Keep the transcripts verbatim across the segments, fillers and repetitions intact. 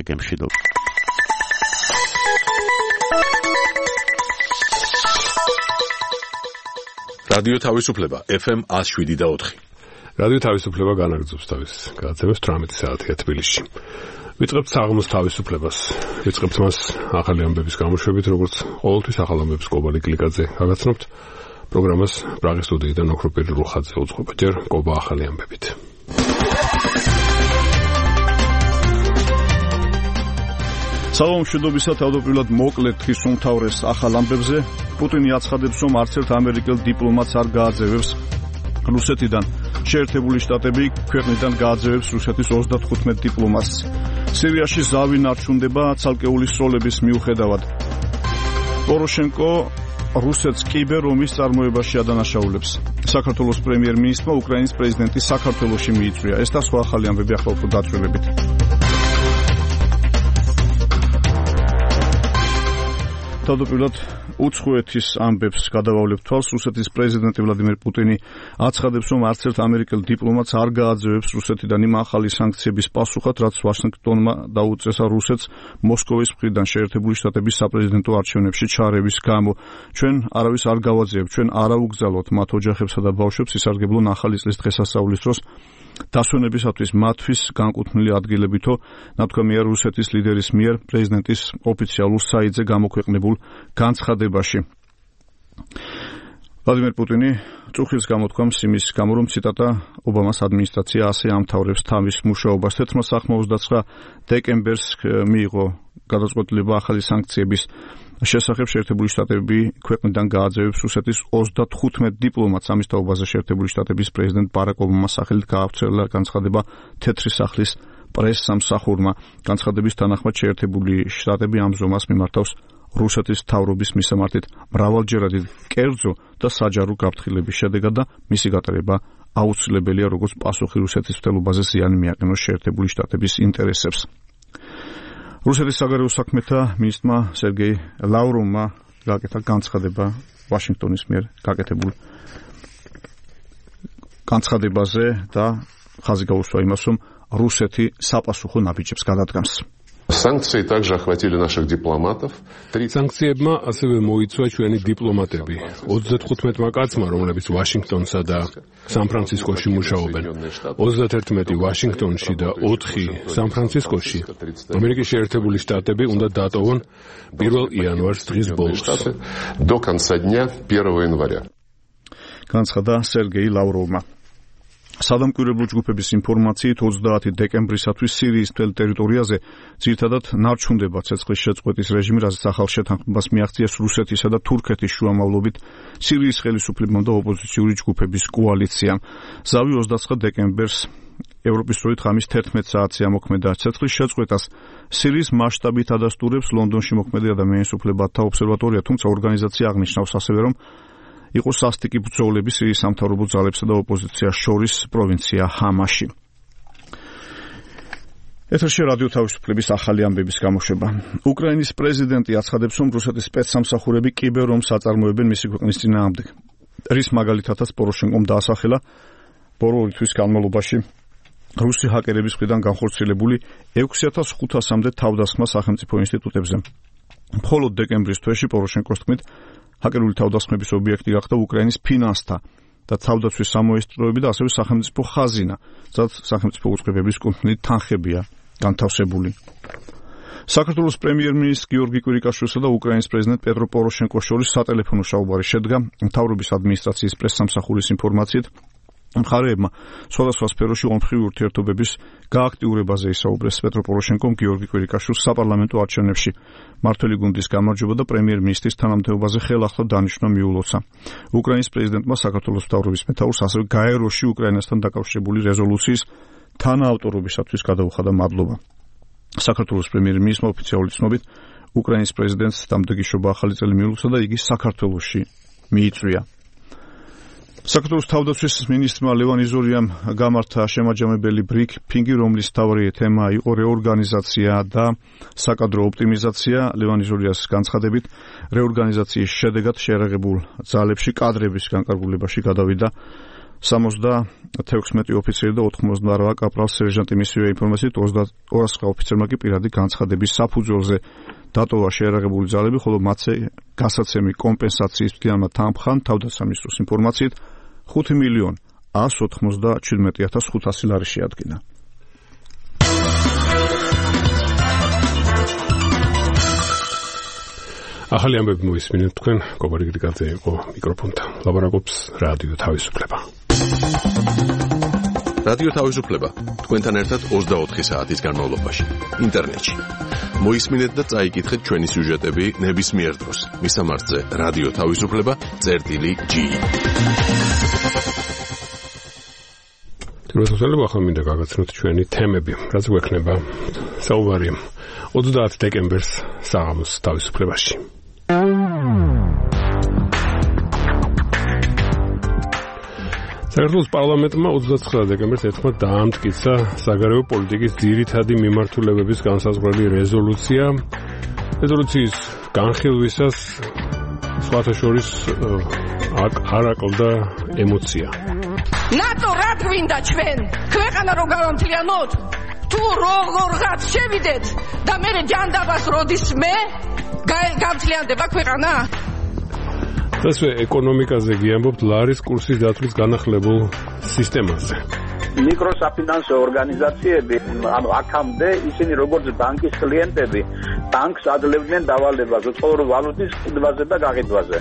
დეკემბერში. რადიო თავისუფლება ეფ ემ one oh seven და four. რადიო თავისუფლება განაგრძობს თავის გადაცემას თვრამეტი საათია თბილისში. ვიწყებთ საღამოს თავისუფლებას. ვიწყებთ მას ახალი ამბების გამოშვებით, როგორც ყოველთვის ახალ ამბებს კობა ლიკლიკაძე გაგაცნობთ. პროგრამას პრაღის სტუდიიდან ოქროპირი რუხაძე უძღვება. ჯერ კობა ახალი ამბებით. საღამომშვიდობისა თავდაპირველად მოკლედ თხის უმთავრეს ახალ ამბებზე. პუტინი აცხადებს, რომ არც ერთ ამერიკელ დიპლომატს არ გააძევებს რუსეთიდან. შეერთებული შტატები ქვეყნიდან გააძევებს რუსეთის ოცდათხუთმეტ დიპლომატს. სირიაში ზავი ნარჩუნდება ცალკეული სროლების მიუხედავად. პოროშენკო რუსეთს კიბერ ომის წარმოებაში ადანაშაულებს. საქართველოს პრემიერ-მინისტრმა უკრაინის პრეზიდენტი საქართველოში მიიწვია. ეს და სხვა ახალი ამბები ახლა უფრო დაწვრილებით. თავდაპირველად უცხოეთის ამბებს გადავავლებ თვალს. რუსეთის პრეზიდენტი ვლადიმერ პუტინი აცხადებს, რომ არც ერთ ამერიკელ დიპლომატს არ გააძევებს რუსეთიდან იმ ახალი სანქციების პასუხად, რაც ვაშინგტონმა დაუწესა რუსეთს მოსკოვის მხრიდან შეერთებული შტატების საპრეზიდენტო არჩევნებში ჩარევის გამო. ჩვენ არავის არ გავაძევებთ, ჩვენ არაუგზავნოთ მათ ოჯახებსა და ბავშვებს ისარგებლონ ახალი წლის დღესასწაულის დროს დასვენებისათვის მათთვის განკუთვნილი ადგილებითო, ნათქვამია რუსეთის ლიდერის მიერ პრეზიდენტის ოფიციალურ საიტზე გამოქვეყნებულ განცხადებაში. ვლადიმერ პუტინი წუხილს გამოთქვამს იმის გამო, რომ ციტატა ობამას ადმინისტრაცია ასე ამთავრებს თავის მუშაობას. თერთმე ოცდათხი დეკემბერს მიიღო გადაწყვეტილება ახალი სანქციების შესახებ. შეერთებული შტატები ქვეყნიდან გააძევებს რუსეთის ოცდათხუთმეტ დიპლომატს. ამის თაობაზე შეერთებული შტატების პრეზიდენტ ბარაკ ობამას სახელით გაავრცელა განცხადება თეთრი სახლის პრესსამსახურმა. განცხადების თანახმად შეერთებული შტატები ამ ზომას მიმართავს რუსეთის მთავრობის მისამართით მრავალჯერადი კერძო და საჯარო გაფრთხილების შედეგად და მისი გატარება აუცილებელია, როგორც პასუხი რუსეთის მცდელობაზე ზიანი მიაყენოს შეერთებული შტატების ინტერესებს. რუსეთის საგარეო საქმეთა მინისტრმა სერგეი ლავროვმა გაკეთა განცხადება ვაშინგტონის მიერ გაკეთებულ განცხადებაზე და ხაზი გაუსვა იმას, რომ რუსეთი საპასუხო ნაბიჯებს გადადგამს. Санкции также охватили наших дипломатов. Санкციებმა ასევე მოიცვა ჩვენი დიპლომატები. ოცდათხუთმეტმა კაცმა, რომლებიც ვაშინგტონსა და სან-ფრანცისკოში მუშაობენ. ოცდაათი ვაშინგტონში და ოთხი სან-ფრანცისკოში. ამერიკის შეერთებული შტატები უნდა დატოვონ პირველ იანვარს დღის ბოლოს. До конца дня первого января. განცხადა სერგეი ლავროვმა. სადამკვირვებლო ჯგუფების ინფორმაციით ოცდაათი დეკემბრისათვის სირიის მთელ ტერიტორიაზე ძირითადად ნარჩუნდება ცეცხლის შეწყვეტის რეჟიმი, რაც ახალ შეთანხმებას მიაღწიეს რუსეთისა და თურქეთის შუამავლობით სირიის ხელისუფლებამ და ოპოზიციური ჯგუფების კოალიციამ. ზავი ოცდაცხრა დეკემბერს ევროპის დროით ღამის თერთმეტ საათზე ამოქმედა. ცეცხლის შეწყვეტას სირიის მასშტაბით ადასტურებს ლონდონში მოქმედი ადამიანის უფლებათა ობსერვატორია, თუმცა ორგანიზაცია აღნიშნავს ასევე, რომ იყო სასტიკი ბრძოლები სირიის სამთავრობო ძალებსა და ოპოზიციას შორის პროვინცია ჰამაში. ეთერში რადიო თავისუფლების ახალი ამბების გამოშვება. უკრაინის პრეზიდენტი აცხადებს, რომ რუსეთის სპეცსამსახურები კიბერ ომს აწარმოებენ მისი ქვეყნის წინააღმდეგ. რის მაგალითადაც პოროშენკომ დაასახელა ბოლო ორი თვის განმავლობაში რუსი ჰაკერების მხრიდან განხორციელებული ექვსი ათას ხუთასამდე თავდასხმა სახელმწიფო ინსტიტუტებზე. მხოლოდ დეკემბრის თვეში პოროშენკოს თქმით ჰაკერული თავდასხმების ობიექტი გახდა უკრაინის ფინანსთა და თავდაცვის სამოესწროები და ასევე სახელმწიფო ხაზინა, სადაც სახელმწიფო უწყებების კუთვნილ თანხებია განთავსებული. საქართველოს პრემიერ-მინისტრ გიორგი კვირიკაშვილსა და უკრაინის პრეზიდენტ პეტრო პოროშენკოს შორის სატელეფონო საუბარი შედგა. მთავრობის ადმინისტრაციის პრესსამსახურის ინფორმაციით მხარეებმა სხვადასხვა სფეროში ორმხრივი ურთიერთობების გააქტიურებაზე ისაუბრეს. პეტრო პოროშენკომ გიორგი კვირიკაშვილს საპარლამენტო არჩევნებში მმართველი გუნდის გამარჯვება და პრემიერ-მინისტრის თანამდებობაზე ხელახლა დანიშვნა მიულოცა. უკრაინის პრეზიდენტმა საქართველოს მთავრობის მეთაურს ასევე გაეროში უკრაინასთან დაკავშირებული რეზოლუციის თანაავტორობისათვის გადაუხადა მადლობა. საქართველოს პრემიერ-მინისტრმა ოფიციალური ცნობით უკრაინის პრეზიდენტს დამდეგიშობა ახალი წელი მიულოცა და იგი საქართველოში მიიწვია. საქართველოს თავდაცვის მინისტრმა ლევან იზორიამ გამართა შემაჯამებელი ბრიფინგი, რომლის მთავარი თემა იყო რეორგანიზაცია და საკადრო ოპტიმიზაცია. ლევან იზორიას განცხადებით, რეორგანიზაციის შედეგად შეერაღებულ ძალებში კადრების განკარგულებაში გადავიდა სამოცდათექვსმეტი ოფიცერი და ოთხმოცდაოთხ კაპრალ სერჟანტი მისივე ინფორმაციით ორას სხვა ოფიცერმა კი პირადი განცხადების საფუძველზე დატოვა შეერაღებული ძალები, ხოლო მათზე გასაცემი კომპენსაციის მთლიანმა თანხმთან თავდაცვის მინისტროს ინფორმაციით ხუთი მილიონი ას ოთხმოცდაჩვიდმეტი ათას ხუთასი ლარი შეადგინა. ახალი ამბები მოისმინეთ თქვენ, კობარი გრიგაძე იყო მიკროფონთან. ლაბორატორობს რადიო თავისუფლება. რადიო თავისუფლება თქვენთან ერთად ოცდაოთხი საათის განმავლობაში ინტერნეტში. მოისმინეთ და წაიკითხეთ ჩვენი სიუჟეტები ნებისმიერ დროს. მისამართზე რადიო თავისუფლება წერტილი ჯი. რუსეთელებ ახლა მინდა გაგაცნოთ ჩვენი თემები, რაც გვექნება საუბარი ოცდაათი დეკემბერს საღამოს თავისუფლებაში. საქართველოს პარლამენტმა ოცდაცხრა დეკემბერს ერთხმად დაამტკიცა საგარეო პოლიტიკის ძირითადი მიმართულებების განსაზღვრელი რეზოლუცია. რეზოლუციის განხილვისას სხვათა შორის არ აკლდა ემოცია. ნატო რა გვინდა ჩვენ? ქვეყანა რო გავამთლიანოთ? თუ როგორღაც შევიდეთ და მე ჯანდაბას როდის მე გავთლიანდება ქვეყანა? ესე ეკონომიკაზე გიამბობთ ლარის კურსის დათვლის განახლებულ სისტემაზე. მიკროსაფინანსო ორგანიზაციები, ანუ აქამდე ისინი როგორც ბანკის კლიენტები, ბანკს ადლებდნენ დავალებას უცხოური ვალუტის ყიდვაზე და გაყიდვაზე.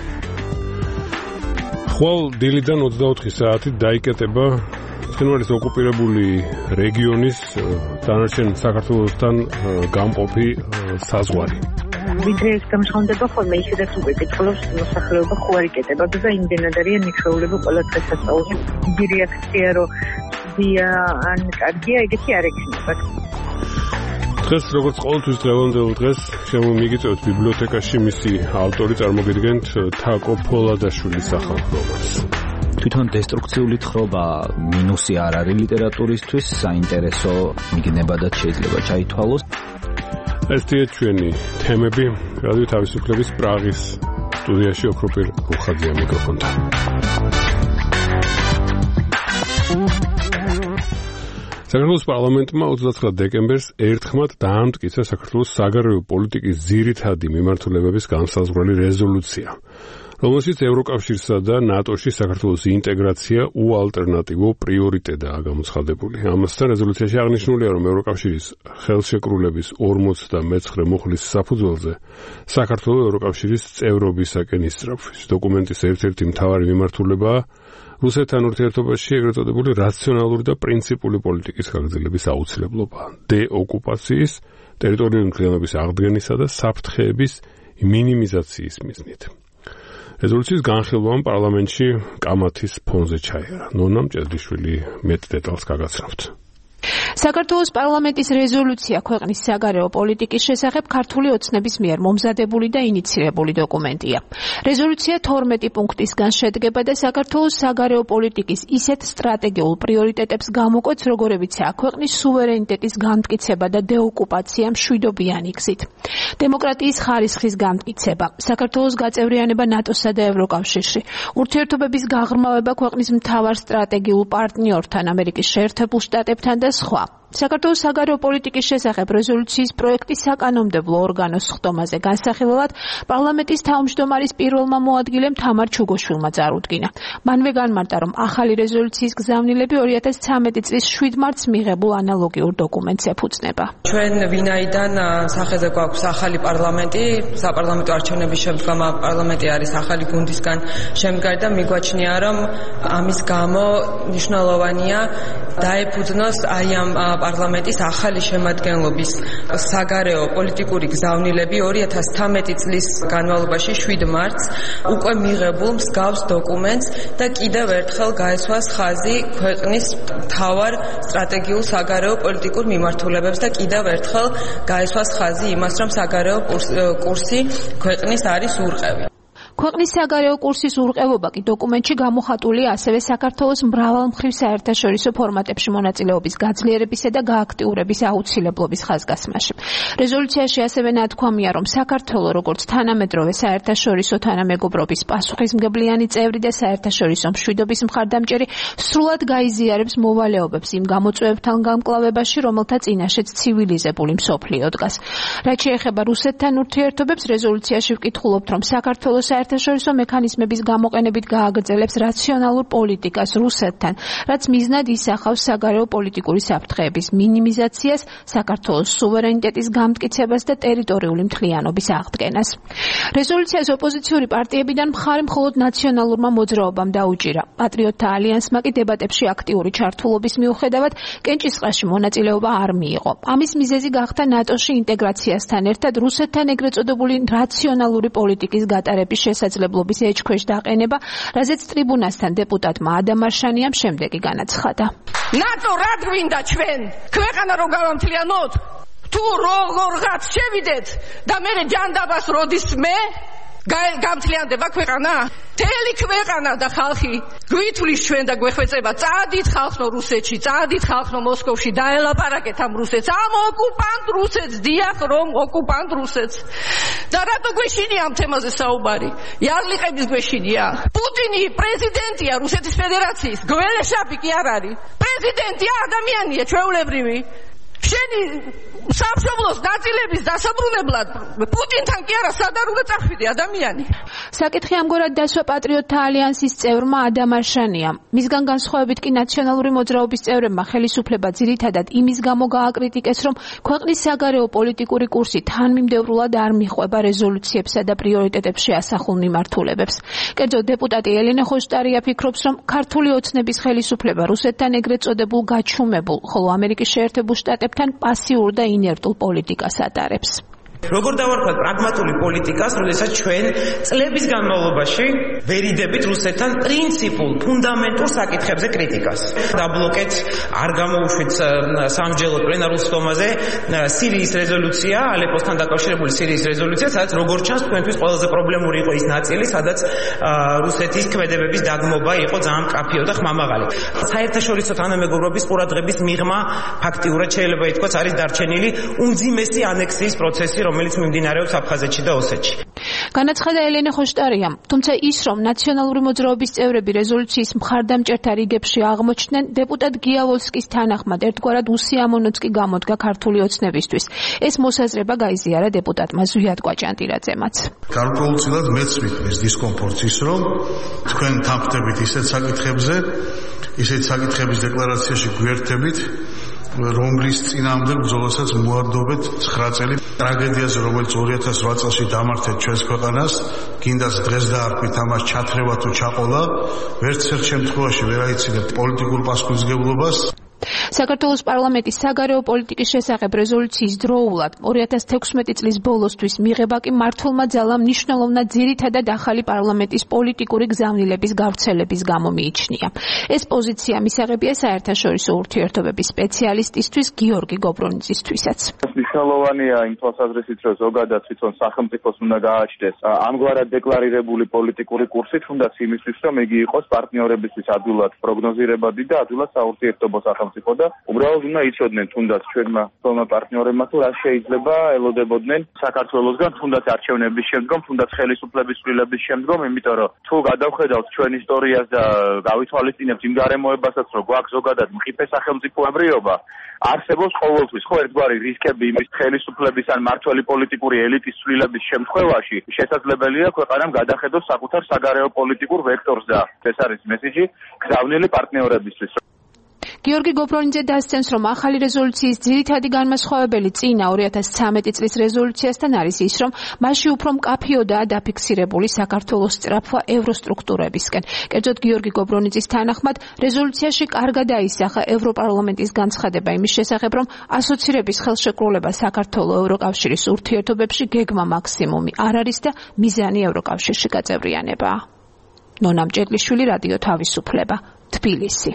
ხვალ დილიდან ოცდაოთხი საათით დაიკეტება მყინვარის ოკუპირებული რეგიონის დანარჩენ საქართველოსთან გამყოფი საზღვარი. ვიდრე ეს გამჟღავნდება ხოლმე ისედაც უკვე კითხულობს მოსახლეობა ხო არ იკეტება და იმდენად არიან მიჩვეულები ყველა დღესასწაულზე. დიდი რეაქცია რომ დია ან კარგია ეგეთი არ ექნება. დღეს როგორც ყოველთვის დღევანდელ დღეს შემომიგიწევთ ბიბლიოთეკაში მისი ავტორი წარმოგიდგენთ თაკო ფოლადაშვილის სახელმწიფოს. თვითონ დესტრუქციული თხრობა მინუსი არ არის ლიტერატურისთვის, საინტერესო მიგნებადაც შეიძლება ჩაითვალოს. ესეთი ჩვენი თემები რადიო თავისუფლების პრაღის სტუდიაში ოქროპირ რუხაძეა მიკროფონთან. საქართველოს პარლამენტმა ოცდაცხრა დეკემბერს ერთხმად დაამტკიცა საქართველოს საგარეო პოლიტიკის ძირითადი მიმართულებების განსაზღვრელი რეზოლუცია, რომელშიც ევროკავშირსა და ნატოში საქართველოს ინტეგრაცია უალტერნატივო პრიორიტეტაა გამოცხადებული. ამასთან რეზოლუციაში აღნიშნულია, რომ ევროკავშირის ხელშეკრულების ორმოცდამეცხრე მუხლის საფუძველზე საქართველოს ევროკავშირის წევრობისაკენ ისწრაფვის. დოკუმენტის ერთ-ერთი მთავარი მიმართულებაა რუსეთთან ურთიერთობაში ეგრეთ წოდებული რაციონალური და პრინციპული პოლიტიკის გაგრძელების აუცილებლობა, დეოკუპაციის, ტერიტორიული მთლიანობის აღდგენისა და საფრთხეების მინიმიზაციის მიზნით. რეზოლუციის განხილვამ პარლამენტში კამათის ფონზე ჩაიარა. ნონამ ჭედიშვილი მეტ დეტალს გაგაცნობთ. საქართველოს პარლამენტის რეზოლუცია ქვეყნის საგარეო პოლიტიკის შესახებ ქართული ოცნების მიერ მომზადებული და ინიცირებული დოკუმენტია. რეზოლუცია თორმეტი პუნქტისგან შედგება და საქართველოს საგარეო პოლიტიკის ისეთ სტრატეგიულ პრიორიტეტებს გამოკვეთს, როგორებიცაა ქვეყნის სუვერენიტეტის განმტკიცება და დეოკუპაცია მშვიდობიანი გზით, დემოკრატიის ხარისხის განმტკიცება, საქართველოს გაწევრიანება ნატოსა და ევროკავშირში, ურთიერთობების გაღრმავება ქვეყნის მთავარ სტრატეგიულ პარტნიორთან, ამერიკის შეერთებულ შტატებთან და სხვა. საქართველოს საგარეო პოლიტიკის შესახებ რეზოლუციის პროექტის საკანონმდებლო ორგანოს ხდომაზე განსახილველად პარლამენტის თავმჯდომარის პირველმა მოადგილემ თამარ ჩუგოშვილმა წარუდგინა. მანვე განმარტა, რომ ახალი რეზოლუციის გზავნილები ორი ათას ცხრამეტი წლის შვიდ მარტს მიღებულ ანალოგიურ დოკუმენტს ეფუძნება. ჩვენ ვინაიდან სახეზე გვაქვს ახალი პარლამენტი, საპარლამენტო არჩევნების შემდგომ პარლამენტი არის ახალი გუნდისგან შემდგარი და მიგვაჩნია, რომ ამის გამო მნიშვნელოვანია დაეფუძნოს აი ამ პარლამენტის ახალი შემადგენლობის საგარეო პოლიტიკური გზავნილები ორი ათას თერთმეტი წლის განმავლობაში შვიდ მარტს უკვე მიღებულ მსგავს დოკუმენტს და კიდევ ერთხელ გაესვას ხაზი ქვეყნის მთავარ სტრატეგიულ საგარეო პოლიტიკურ მიმართულებებს და კიდევ ერთხელ გაესვას ხაზი იმას, რომ საგარეო კურსი ქვეყნის არის ურყევი. ქვეყნის საგარეო კურსის урყევობა კი დოკუმენტში გამოხატულია ასევე საქართველოს მრავალმხრივ საერთაშორისო ფორმატებში მონაწილეობის გაძლიერებისა და გააქტიურების აუცილებლობის ხაზგასმაში. რეზოლუციაში ასევე ნათქვამია, რომ საქართველო როგორც თანამედროვე საერთაშორისო თანამეგობრობის პასუხისმგებლიანი წევრი და საერთაშორისო მშვიდობის მხარდამჭერი სრულად გაიზიარებს მოვალეობებს იმ გამოწვევებთან გამკლავებაში, რომელთა წინაშეც ცივილიზებული მსოფლიო დგას. რაც შეეხება რუსეთთან ურთიერთობებს, რეზოლუციაში ვკითხულობთ, რომ საქართველოს საერთაშორისო მექანიზმების გამოყენებით გააგრძელებს რაციონალურ პოლიტიკას რუსეთთან, რაც მიზნად ისახავს საგარეო პოლიტიკური საფრთხეების მინიმიზაციას, საქართველოს სუვერენიტეტის გამტკიცებას და ტერიტორიული მთლიანობის აღდგენას. რეზოლუციას ოპოზიციური პარტიებიდან მხარი მხოლოდ ნაციონალურმა მოძრაობამ დაუჭირა. პატრიოტთა ალიანსმა კი დებატებში აქტიური ჩართულობის მიუხედავად კენჭისყრაში მონაწილეობა არ მიიღო. ამის მიზეზი გახდა ნატოში ინტეგრაციასთან ერთად რუსეთთან ეგრეთ წოდებული რაციონალური პოლიტიკის გატარების შესაძლებლობის ეჭქვეშ დაყენება, რაზეც ტრიბუნასთან დეპუტატმა ადამ არშანიამ შემდეგი განაცხადა. ნატო რა გვინდა ჩვენ? ქვეყანა რო გავამთლიანოთ? თუ როგორღაც შევიდეთ და მე ჯანდაბას როდის მე გამთლიანდება ქვეყანა? მთელი ქვეყანა და ხალხი გვითვლის ჩვენ და გვეხვეწება. წადით ხალხო რუსეთში, წადით ხალხო მოსკოვში, დაელაპარაკეთ ამ რუსეთს, ამ ოკუპანტ რუსეთს, დიახ რომ ოკუპანტ რუსეთს. და რატო გვეშინია ამ თემაზე საუბარი? იარლიყების გვეშინია. პუტინი პრეზიდენტია რუსეთის ფედერაციის, გველეშაპი კი არ არის. პრეზიდენტია ადამიანია ჩვეულებრივი. შენი სამშობლოს ნაწილების დასაბრუნებლად პუტინთან კი არა სად არ უნდა წახვიდე ადამიანი. საკითხი ამგვარად დასვა პატრიოტთა ალიანსის წევრმა ადამ არშანიამ. მისგან განსხვავებით კი ნაციონალური მოძრაობის წევრებმა ხელისუფლება ძირითადად იმის გამო გააკრიტიკეს, რომ ქვეყნის საგარეო პოლიტიკური კურსი თანმიმდევრულად არ მიჰყვება რეზოლუციებსა და პრიორიტეტებს შეასახულ მიმართულებებს. კერძო დეპუტატი ელენე ხოშტარია ფიქრობს, რომ ქართული ოცნების ხელისუფლება რუსეთთან ეგრეთ წოდებულ გაჩუმებულ, ხოლო ამერიკის შეერთებულ შტატებთან პასიურ და ინერტულ პოლიტიკას ატარებს. როგორ დავარქვათ პრაგმატული პოლიტიკას, როდესაც ჩვენ წლების განმავლობაში ვერიდებით რუსეთთან პრინციპულ, ფუნდამენტურ საკითხებზე კრიტიკას. დაბლოკეთ არ გამოუშვით სამჯეროდ პლენარულ სტომაზე სირიის რეზოლუცია, ალეპოსთან დაკავშირებული სირიის რეზოლუცია, სადაც როგორც ჩანს თქვენთვის ყველაზე პრობლემური იყო ის ნაწილი, სადაც რუსეთის ქმედებების დაგმობა იყო ძალიან მკაფიო და ხმამაღალი. საერთაშორისო თანამეგობრობის ყურადღების მიღმა ფაქტიურად შეიძლება ითქვას არის დარჩენილი უმძიმესი ანექსიის პროცესი, რომელიც მიმდინარეობს აფხაზეთში და ოსეთში. განაცხადა ელენე ხოშტარიამ, თუმცა ის, რომ ნაციონალური მოძრაობის წევრები რეზოლუციის მხარდამჭერთა რიგებში აღმოჩნდნენ, დეპუტატ გიავოლსკის თანახმად ერთგვარად უსიამოვნოც კი გამოდგა ქართული ოცნებისთვის. ეს მოსაზრება გაიზიარა დეპუტატმა ზვიად კვაჭანტირაძემაც. გარკვეულწილად მეც ვიტყვის დისკომფორტს ის, რომ თქვენ თანხმდებით ისეთ საკითხებზე, ისეთ საკითხების დეკლარაციაში გვერდებით, რომლის წინამდელ ბრძოლასაც მოარდობეთ ცხრა წელი ტრაგედიაზე, რომელიც ორი ათას რვა წელს დამართეთ ჩვენს ქვეყანას, გინდას დღეს დაარქვით ამას ჩათრევა თუ ჩაყოლა, ვერცერთ შემთხვევაში ვერ აიცინებთ პოლიტიკურ პასუხისმგებლობას. საქართველოს პარლამენტის საგარეო პოლიტიკის შესახებ რეზოლუციის დროულად ორი ათას თექვსმეტი წლის ბოლოსთვის მიღება კი მართლმა ძალამ მნიშვნელოვნად ძირითადად ახალი პარლამენტის პოლიტიკური გზავნილების გავრცელების გამო მიიჩნია. ეს პოზიცია მისაღებია საერთაშორისო ურთიერთობების სპეციალისტისთვის გიორგი გობრონიძისთვისაც. მნიშვნელოვანია იმ თვალსაზრისით, რომ ზოგადად თვითონ სახელმწიფოს უნდა გააჩნდეს ამგვარად დეკლარირებული პოლიტიკური კურსი, თუნდაც იმისთვის, რომ იგი იყოს პარტნიორებისთვის ადვილად პროგნოზირებადი და ადვილად საურთიერთობო სახელმწიფო და უბრალოდ უნდა იცოდნენ თუნდაც ჩვენმა ხოლმე პარტნიორებმა თუ რა შეიძლება ელოდებოდნენ საქართველოსგან თუნდაც არჩევნების შემდგომ, თუნდაც ხელისუფლების ცვლილების შემდგომ, იმიტომ რომ თუ გადავხედავთ ჩვენ ისტორიას და გავითვალისწინებთ იმ გარემოებასაც, რომ გვაქვს ზოგადად მყიფე სახელმწიფოებრიობა, არსებობს ყოველთვის ხო ერთგვარი რისკები იმის ხელისუფლების ან მართველი პოლიტიკური ელიტის ცვლილების შემთხვევაში შესაძლებელია ქვეყანამ გადახედოს საკუთარ საგარეო პოლიტიკურ ვექტორს და ეს არის მესიჯი გზავნილი პარტნიორებისთვის. გიორგი გობრონიძე დასცემს, რომ ახალი რეზოლუციის ძირითადი განმასხვავებელი წინა ორი ათას ცხრამეტი წლის რეზოლუციასთან არის ის, რომ მასში უფრო მკაფიოდაა დაფიქსირებული საქართველოს სწრაფვა ევროსტრუქტურებისკენ. კერძოდ გიორგი გობრონიძის თანახმად, რეზოლუციაში კარგად აისახა ევროპარლამენტის განცხადება იმის შესახებ, რომ ასოცირების ხელშეკრულება საქართველოს ევროკავშირის ურთიერთობებში გეგმა მაქსიმუმი არ არის და მიზანი ევროკავშირში გაწევრიანებაა. ნონა მჭედლიშვილი, რადიო თავისუფლება, თბილისი.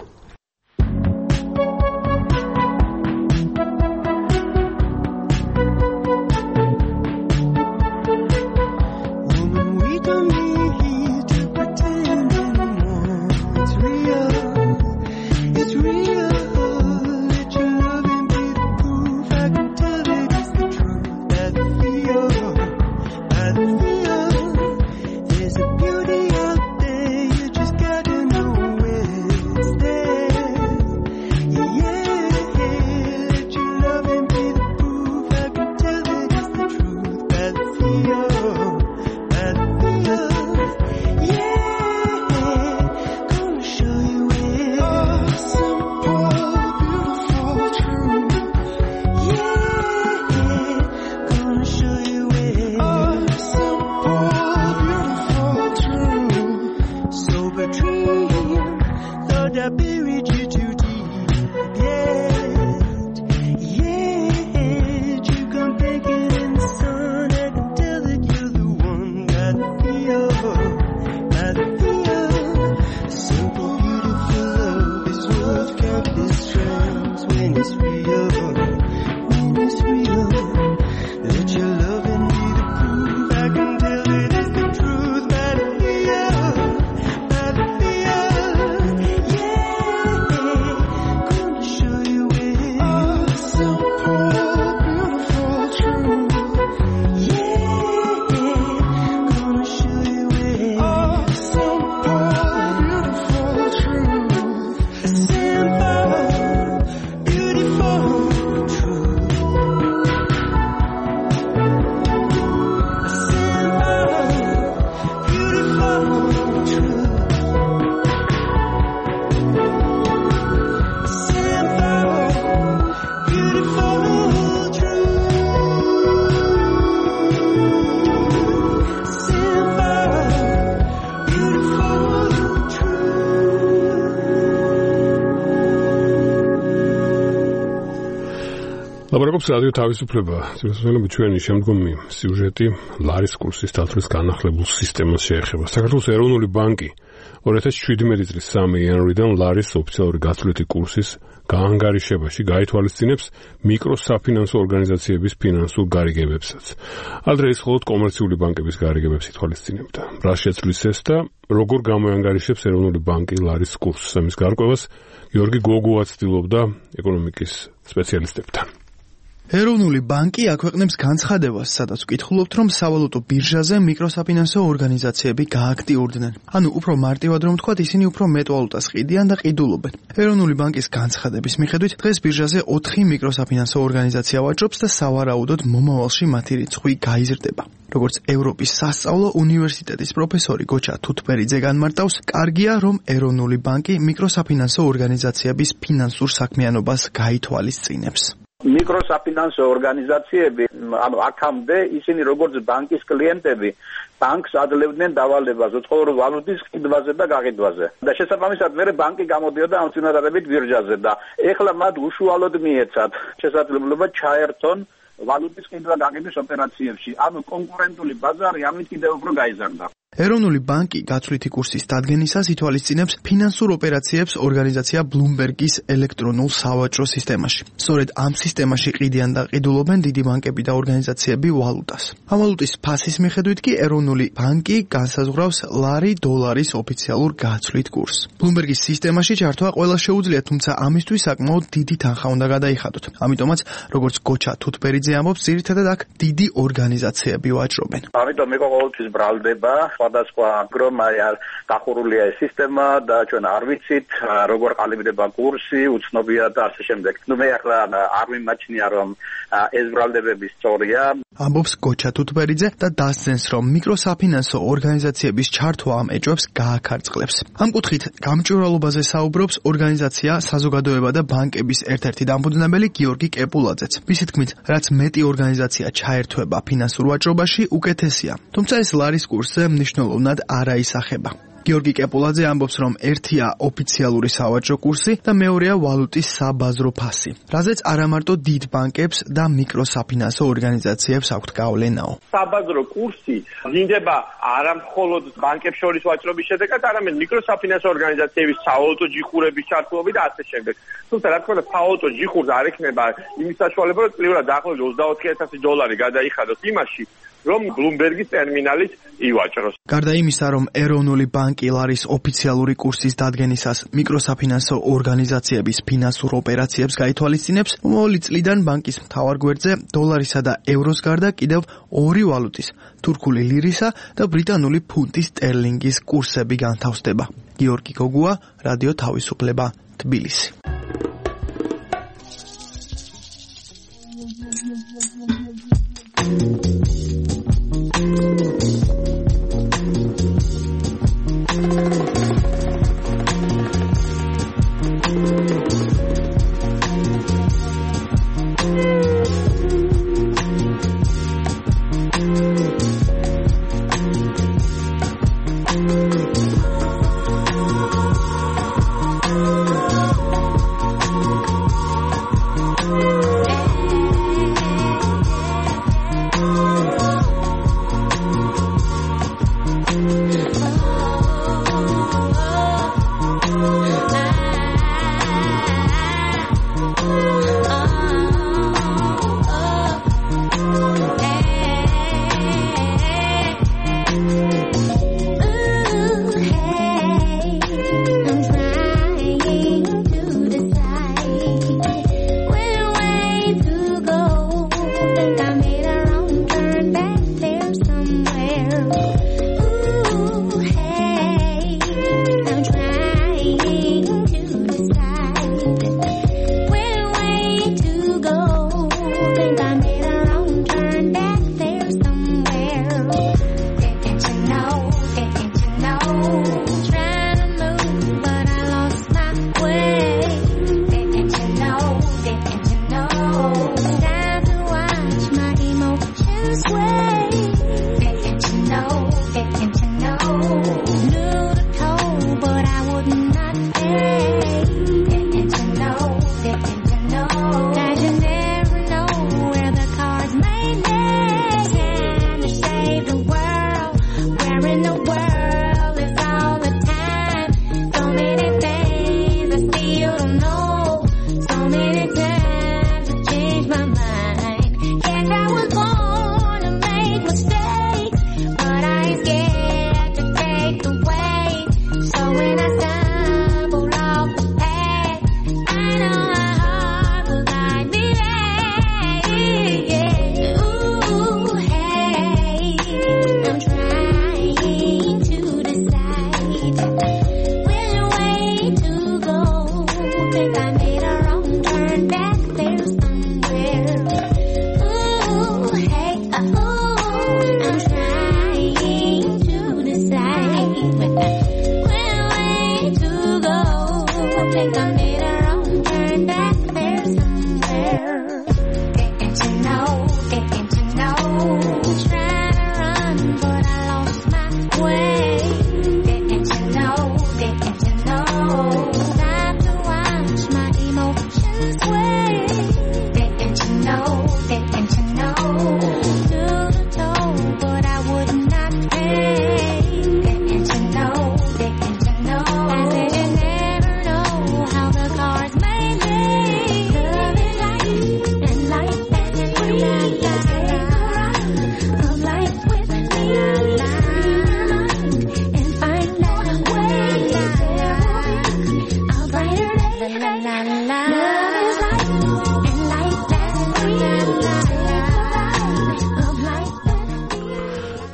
ლაპარაკობს რადიო თავისუფლება. ძვირადღირებული ჩვენი შემდგომი სიუჟეტი ლარის კურსის დათვლის განახლებულ სისტემას შეეხება. საქართველოს ეროვნული ბანკი ორი ათას შვიდმეტი წლის სამი იანვრიდან ლარის ოფიციალური გათვლითი კურსის გაანგარიშებაში გაითვალისწინებს მიკროსაფინანსო ორგანიზაციების ფინანსურ გარიგებებსაც. ადრე ეს მხოლოდ კომერციული ბანკების გარიგებებს ითვალისწინებდა. რა შეცვლის ეს და როგორ გამოანგარიშებს ეროვნული ბანკი ლარის კურსს? ამის გარკვევას გიორგი გოგუა ცდილობდა ეკონომიკის სპეციალისტებთან. ეროვნული ბანკი აქვეყნებს განცხადებას, სადაც ვკითხულობთ, რომ სავალუტო ბირჟაზე მიკროსაფინანსო ორგანიზაციები გააქტიურდნენ. ანუ უფრო მარტივად რომ ვთქვათ, ისინი უფრო მეტ ვალუტას ყიდიან და ყიდულობენ. ეროვნული ბანკის განცხადების მიხედვით, დღეს ბირჟაზე ოთხი მიკროსაფინანსო ორგანიზაცია ვაჭრობს და სავარაუდოდ მომავალში მათი რიცხვი გაიზრდება. როგორც ევროპის სასწავლო უნივერსიტეტის პროფესორი გოჩა თუთბერიძე განმარტავს, კარგია, რომ ეროვნული ბანკი მიკროსაფინანსო ორგანიზაციების ფინანსურ საქმიანობას გაითვალისწინებს. მიკროსაფინანსო ორგანიზაციები, ანუ აქამდე ისინი როგორც ბანკის კლიენტები, ბანკს ადლებდნენ დავალებას უცხოური ვალუტის ყიდვაზე და გაყიდვაზე. და შესაბამისად მე ბანკი გამოდიოდა ამ წინადადებით ბირჟაზე და ეხლა მათ უშუალოდ მიეცათ შესაძლებლობა ჩაერთონ ვალუტის ყიდვა გაყიდვის ოპერაციებში. ანუ კონკურენტული ბაზარი ამით კიდევ უფრო გაიზარდა. ეროვნული ბანკი გათვლითი კურსის დადგენისას ითვალისწინებს ფინანსურ ოპერაციებს ორგანიზაცია ბლუმბერგის ელექტრონულ სავაჭრო სისტემაში. სწორედ ამ სისტემაში ყიდიან და ყიდულობენ დიდი ბანკები და ორგანიზაციები ვალუტას. ამ ვალუტის ფასის მიხედვით კი ეროვნული ბანკი განსაზღვრავს ლარი დოლარის ოფიციალურ გაცვლით კურსს. ბლუმბერგის სისტემაში ჩართვა ყველა შეუძლია, თუმცა ამისთვის საკმაოდ დიდი თანხა უნდა გადაიხადოთ. ამიტომაც, როგორც გოჩა თუთბერიძე ამბობს, ძირითადად აქ დიდი ორგანიზაციები ვაჭრობენ. ამიტომ მე ყოველთვის ბრალდება სხვადასხვა გრომაა დახურულია ეს სისტემა და ჩვენ არ ვიცით როგორ ყალიბდება კურსი, უცნობია და ასე შემდეგ. ნუ მე ახლა არ მიმაჩნია რომ ეს ბრალდებები სწორია. ამბობს გოჩა თუთბერიძე და დასძენს, რომ მიკროსაფინანსო ორგანიზაციების ჩართვა ამ ეჭვებს გააქარწყლებს. ამ კუთხით გამჭვირვალობაზე საუბრობს ორგანიზაცია საზოგადოება და ბანკების ერთ-ერთი დამფუძნებელი გიორგი კეპულაძეც. მისი თქმით, რაც მეტი ორგანიზაცია ჩაერთვება ფინანსურ ვაჭრობაში, უკეთესია. თუმცა ეს ლარის კურსზე მნიშვნელოვნად არ აისახება. გიორგი კეპულაძე ამბობს, რომ ერთია ოფიციალური სავაჭრო კურსი და მეორეა ვალუტის საბაზრო ფასი, რაზეც არა მარტო დიდ ბანკებს და მიკროსაფინანსო ორგანიზაციებს აქვთ გავლენაო. საბაზრო კურსი ვლინდება არა მხოლოდ ბანკებს შორის ვაჭრობის შედეგად, არამედ მიკროსაფინანსო ორგანიზაციების სავალუტო ჯიხურების ჩართულობით და ასე შემდეგ. თუმცა რა თქმა უნდა, სავალუტო ჯიხურს არ ექნება იმის საშუალება, რომ წლიურად დაახლოებით ოცდაოთხი ათასი დოლარი გადაიხადოს იმაში, რომ ბლუმბერგის ტერმინალის ივაჭროს. გარდა იმისა, რომ ეროვნული ბანკი ლარის ოფიციალური კურსის დადგენისას მიკროსაფინანსო ორგანიზაციების ფინანსურ ოპერაციებს გაითვალისწინებს, მომავალი წლიდან ბანკის მთავარ გვერდზე დოლარისა და ევროს გარდა კიდევ ორი ვალუტის, თურქული ლირისა და ბრიტანული ფუნტის სტერლინგის კურსები განთავსდება. გიორგი გოგუა, რადიო თავისუფლება, თბილისი.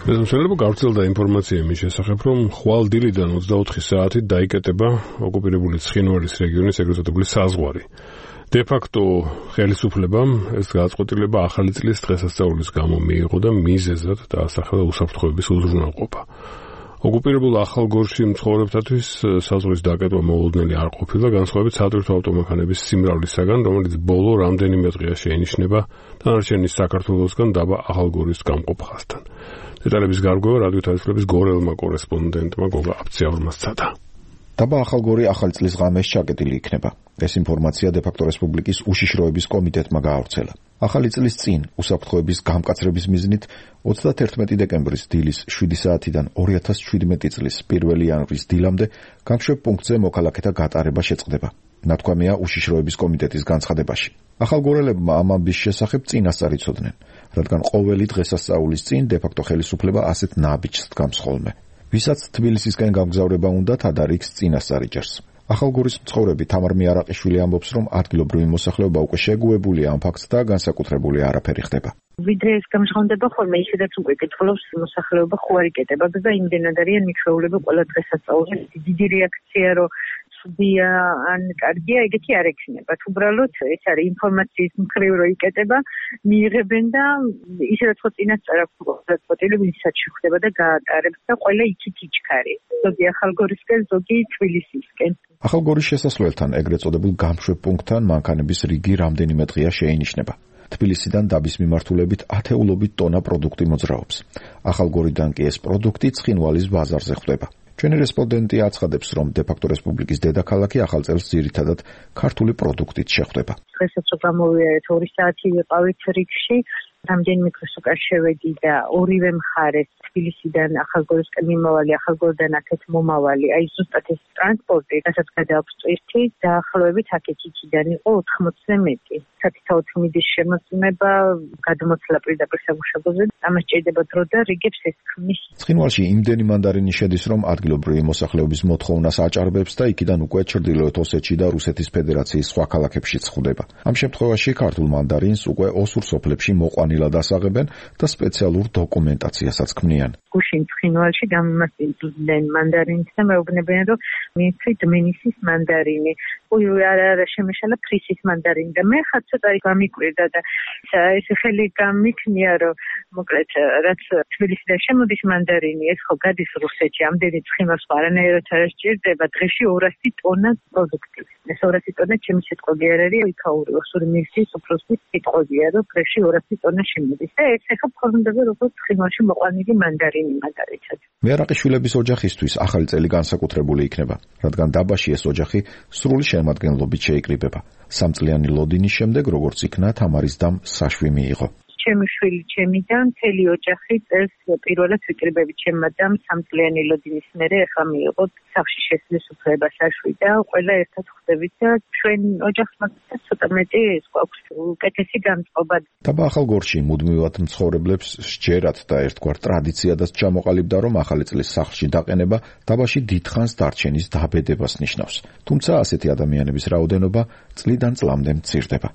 მეზობელობა გავრცელდა ინფორმაცია იმის შესახებ, რომ ხვალ დილიდან ოცდაოთხი საათით დაიკეტება ოკუპირებული ცხინვალის რეგიონის ეგრეთ წოდებული საზღვარი. De facto ხელისუფლებამ ეს გადაწყვეტილება ახალი წლის დღესასწაულის გამო მიიღო და მიზეზად დაასახელა უსაფრთხოების უზრუნველყოფა. ოკუპირებულ ახალგორში მცხოვრებთათვის საზღვრის დაკეტვა მოულოდნელი არ ყოფილა, განსხვავებით სატვირთო ავტომანქანების სიმრავლისაგან, რომელიც ბოლო რამდენიმე დღეა შეინიშნება დანარჩენი საქართველოსგან დაბა ახალგორის გამყოფხასთან. დეტალების გარკვევა რადიო თავისუფლების გორელმა კორესპონდენტმა გოგა აფციაურმა სცადა. დაბა ახალგორი ახალი წლის ღამეს ჩაკეტილი იქნება. ეს ინფორმაცია de facto რესპუბლიკის უშიშროების კომიტეტმა გაავრცელა. ახალი წლის წინ უსაფრთხოების გამკაცრების მიზნით ოცდაათერთმეტი დეკემბრის დილის შვიდი საათიდან ორი ათას შვიდმეტი წლის პირველი იანვრის დილამდე გამშვებ პუნქტზე მოქალაქეთა გატარება შეწყდება. ნათქვამია უშიშროების კომიტეტის განცხადებაში. ახალგორელებმა ამ ამბის შესახებ წინასწარ იცოდნენ, რადგან ყოველი დღესასწაულის წინ de facto ხელისუფლება ასეთ ნაბიჯს დგამს ხოლმე. ვისაც თბილისისკენ გამგზავრება უნდათ ადარიქს წინასწარ იჭერს. ახალგორის მცხოვრები თამარ მიარაყიშვილი ამბობს, რომ ადგილობრივი მოსახლეობა უკვე შეგუებულია ამ ფაქტს და განსაკუთრებული არაფერი ხდება. ვიდრე ეს გამჟღავნდება ხოლმე, ისედაც უკვე კითხულობს მოსახლეობა ხო არ იკეტება და იმდენად არიან მიჩვეულები ყველა დღესასწაულზე. დიდი რეაქცია რომ ცუდია ან კარგია, ეგეთი არ ექნება. უბრალოდ ეს არის ინფორმაციის მხრივ რო იკეტება, მიიღებენ და ისედაც ხო წინასწარ აქვს გადაწყვეტილება, ვისაც შეხვდება და გაატარებს და ყველა იქით იჩქარი. ზოგი ახალგორისკენ, ზოგი თბილისისკენ. ახალგორის შესასვლელთან, ეგრეთ წოდებულ გამშვებ პუნქტთან მანქანების რიგი რამდენიმე დღეა შეინიშნება. თბილისიდან დაბის მიმართულებით ათეულობით ტონა პროდუქტი მოძრაობს. ახალგორიდან კი ეს პროდუქტი ცხინვალის ბაზარზე ხვდება. ჩვენი რესპონდენტი აცხადებს, რომ de facto რესპუბლიკის დედაქალაქი ახალ წელს ძირითადად ქართული პროდუქტით შეხვდება. დღესაც რო გამოვიარეთ ორი საათი ვიყავით რიგში, რამდენიმე დღეს უკან შევედი და ორივე მხარეს თბილისიდან ახალგორისკენ მიმავალი, ახალგორიდან აქეთ მომავალი, აი ზუსტად ეს ტრანსპორტი, რასაც გადააქვს წვირთი, დაახლოებით აქეთ-იქიდან იყო ოთხმოცზე მეტი. სათითაოდ მიდის შემოწმება, გადმოცლა პირდაპირ სამუშაოზე, ამას ჭირდება დრო და რიგებს ესქმის. ცხინვალში იმდენი მანდარინი შედის, რომ ადგილობრივი მოსახლეობის მოთხოვნას აჭარბებს და იქიდან უკვე ჩრდილოეთ ოსეთში და რუსეთის ფედერაციის სხვა ქალაქებშიც ხვდება. ამ შემთხვევაში ქართულ მანდარინს უკვე ოსურ სოფლებში მოყვანილად ასაღებენ და სპეციალურ დოკუმენტაციასაც ქმნიან. გუშინ ცხინვალში გამიმასწინებენ მანდარინს და მეუბნებიან, რომ მიცით მენისის მანდარინი, ой, არა არა შემეშალა ფრისის მანდარინი და მე ხა ცოტა გამიკვირდა და ეს ხელი გამიქნია, რომ მოკლედ რაც თბილისიდან შემოდის მანდარინი, ეს ხო გადის რუსეთში, ამდენი ცხინვალს არანაირად არ სჭირდება, დღეში ორასი ტონა პროდუქტი. ეს ორასი ტონა ჩემი სიტყვები არ არის, იქაური ოსური მისის უფროსის სიტყვებია, რომ დღეში ორასი ტონა შემოდის და ეს ახლა ფორმდება როგორც ცხინვალში მოყვანილი მანდარინი მაგალითად. მიარაყიშვილების ოჯახისთვის ახალი წელი განსაკუთრებული იქნება, რადგან დაბაში ეს ოჯახი სრული შემადგენლობით შეიკრიბება. სამწლიანი ლოდინის შემდეგ, როგორც იქნა, თამარის დამ საშვი მიიღო. ჩემი შვილი, ჩემი და მთელი ოჯახი წელს პირველად ვიკრიბებით ჩემმა დამ სამწლიანი ლოდინის მერე ახლა მიიღო სახლში შესვლის უფლება საშვი და ყველა ერთად ხვდებით და ჩვენ ოჯახს მაგალითად ცოტა მეტი გვაქვს უკეთესი განწყობა. დაბა ახალგორში მუდმივად მცხოვრებლებს სჯერათ და ერთგვარ ტრადიციადაც ჩამოყალიბდა, რომ ახალი წლის სახლში დაყენება დაბაში დიდხანს დარჩენის დაბედებას ნიშნავს. თუმცა ასეთი ადამიანების რაოდენობა წლიდან წლამდე მცირდება.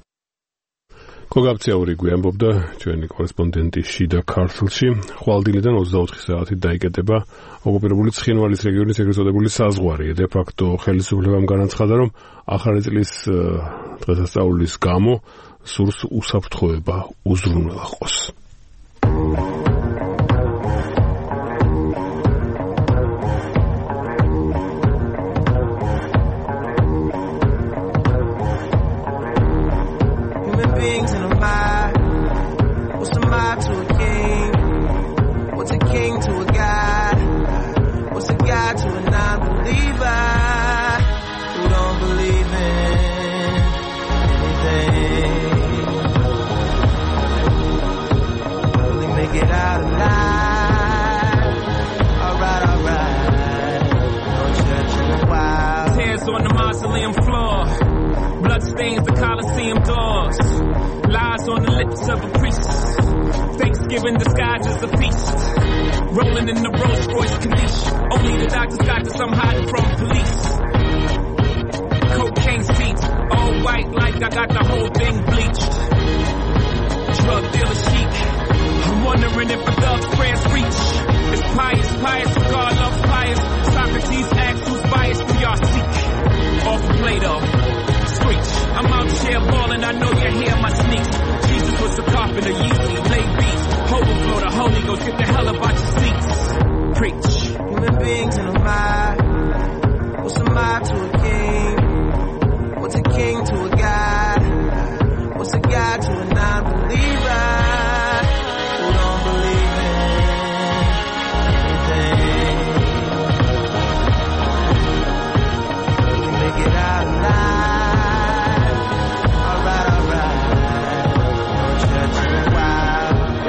გოგაბციური გვიამბობდა ჩვენი კორესპონდენტი შიდა ქართლში, ხვალდილიდან ოცდაოთხი საათით დაიკეტება ოკუპირებული ცხინვალის რეგიონის ეგრეთ წოდებული საზღვარი. de facto ხელისუფლებამ განაცხადა, რომ ახალი წლის დღესასწაულის გამო სურს უსაფრთხოება უზრუნველყოს. Stains the Coliseum doors, lies on the lips of a priest. Thanksgiving disguised as a feast. Rolling in the Rolls Royce Corniche. Only the doctors got this, I'm hiding from police. Cocaine seats, all white like I got the whole thing bleached. Drug dealer chic. I'm wondering if a thug's prayers reach. It's pious, pious, for God loves pious. Socrates asks who's biased, do y'all seek? Off the Plato, screech. I'm out here balling, I know you hear my sneaks. Jesus was the carpenter, Yeezy, lay beats. Overflow the Holy Ghost, get the hell about your seats. Preach. Human beings in a mob. What's a mob to a king? What's a king to a god? What's a god to a non-believer who don't believe in anything? We make it out alive. Alright, alright. No church in a while.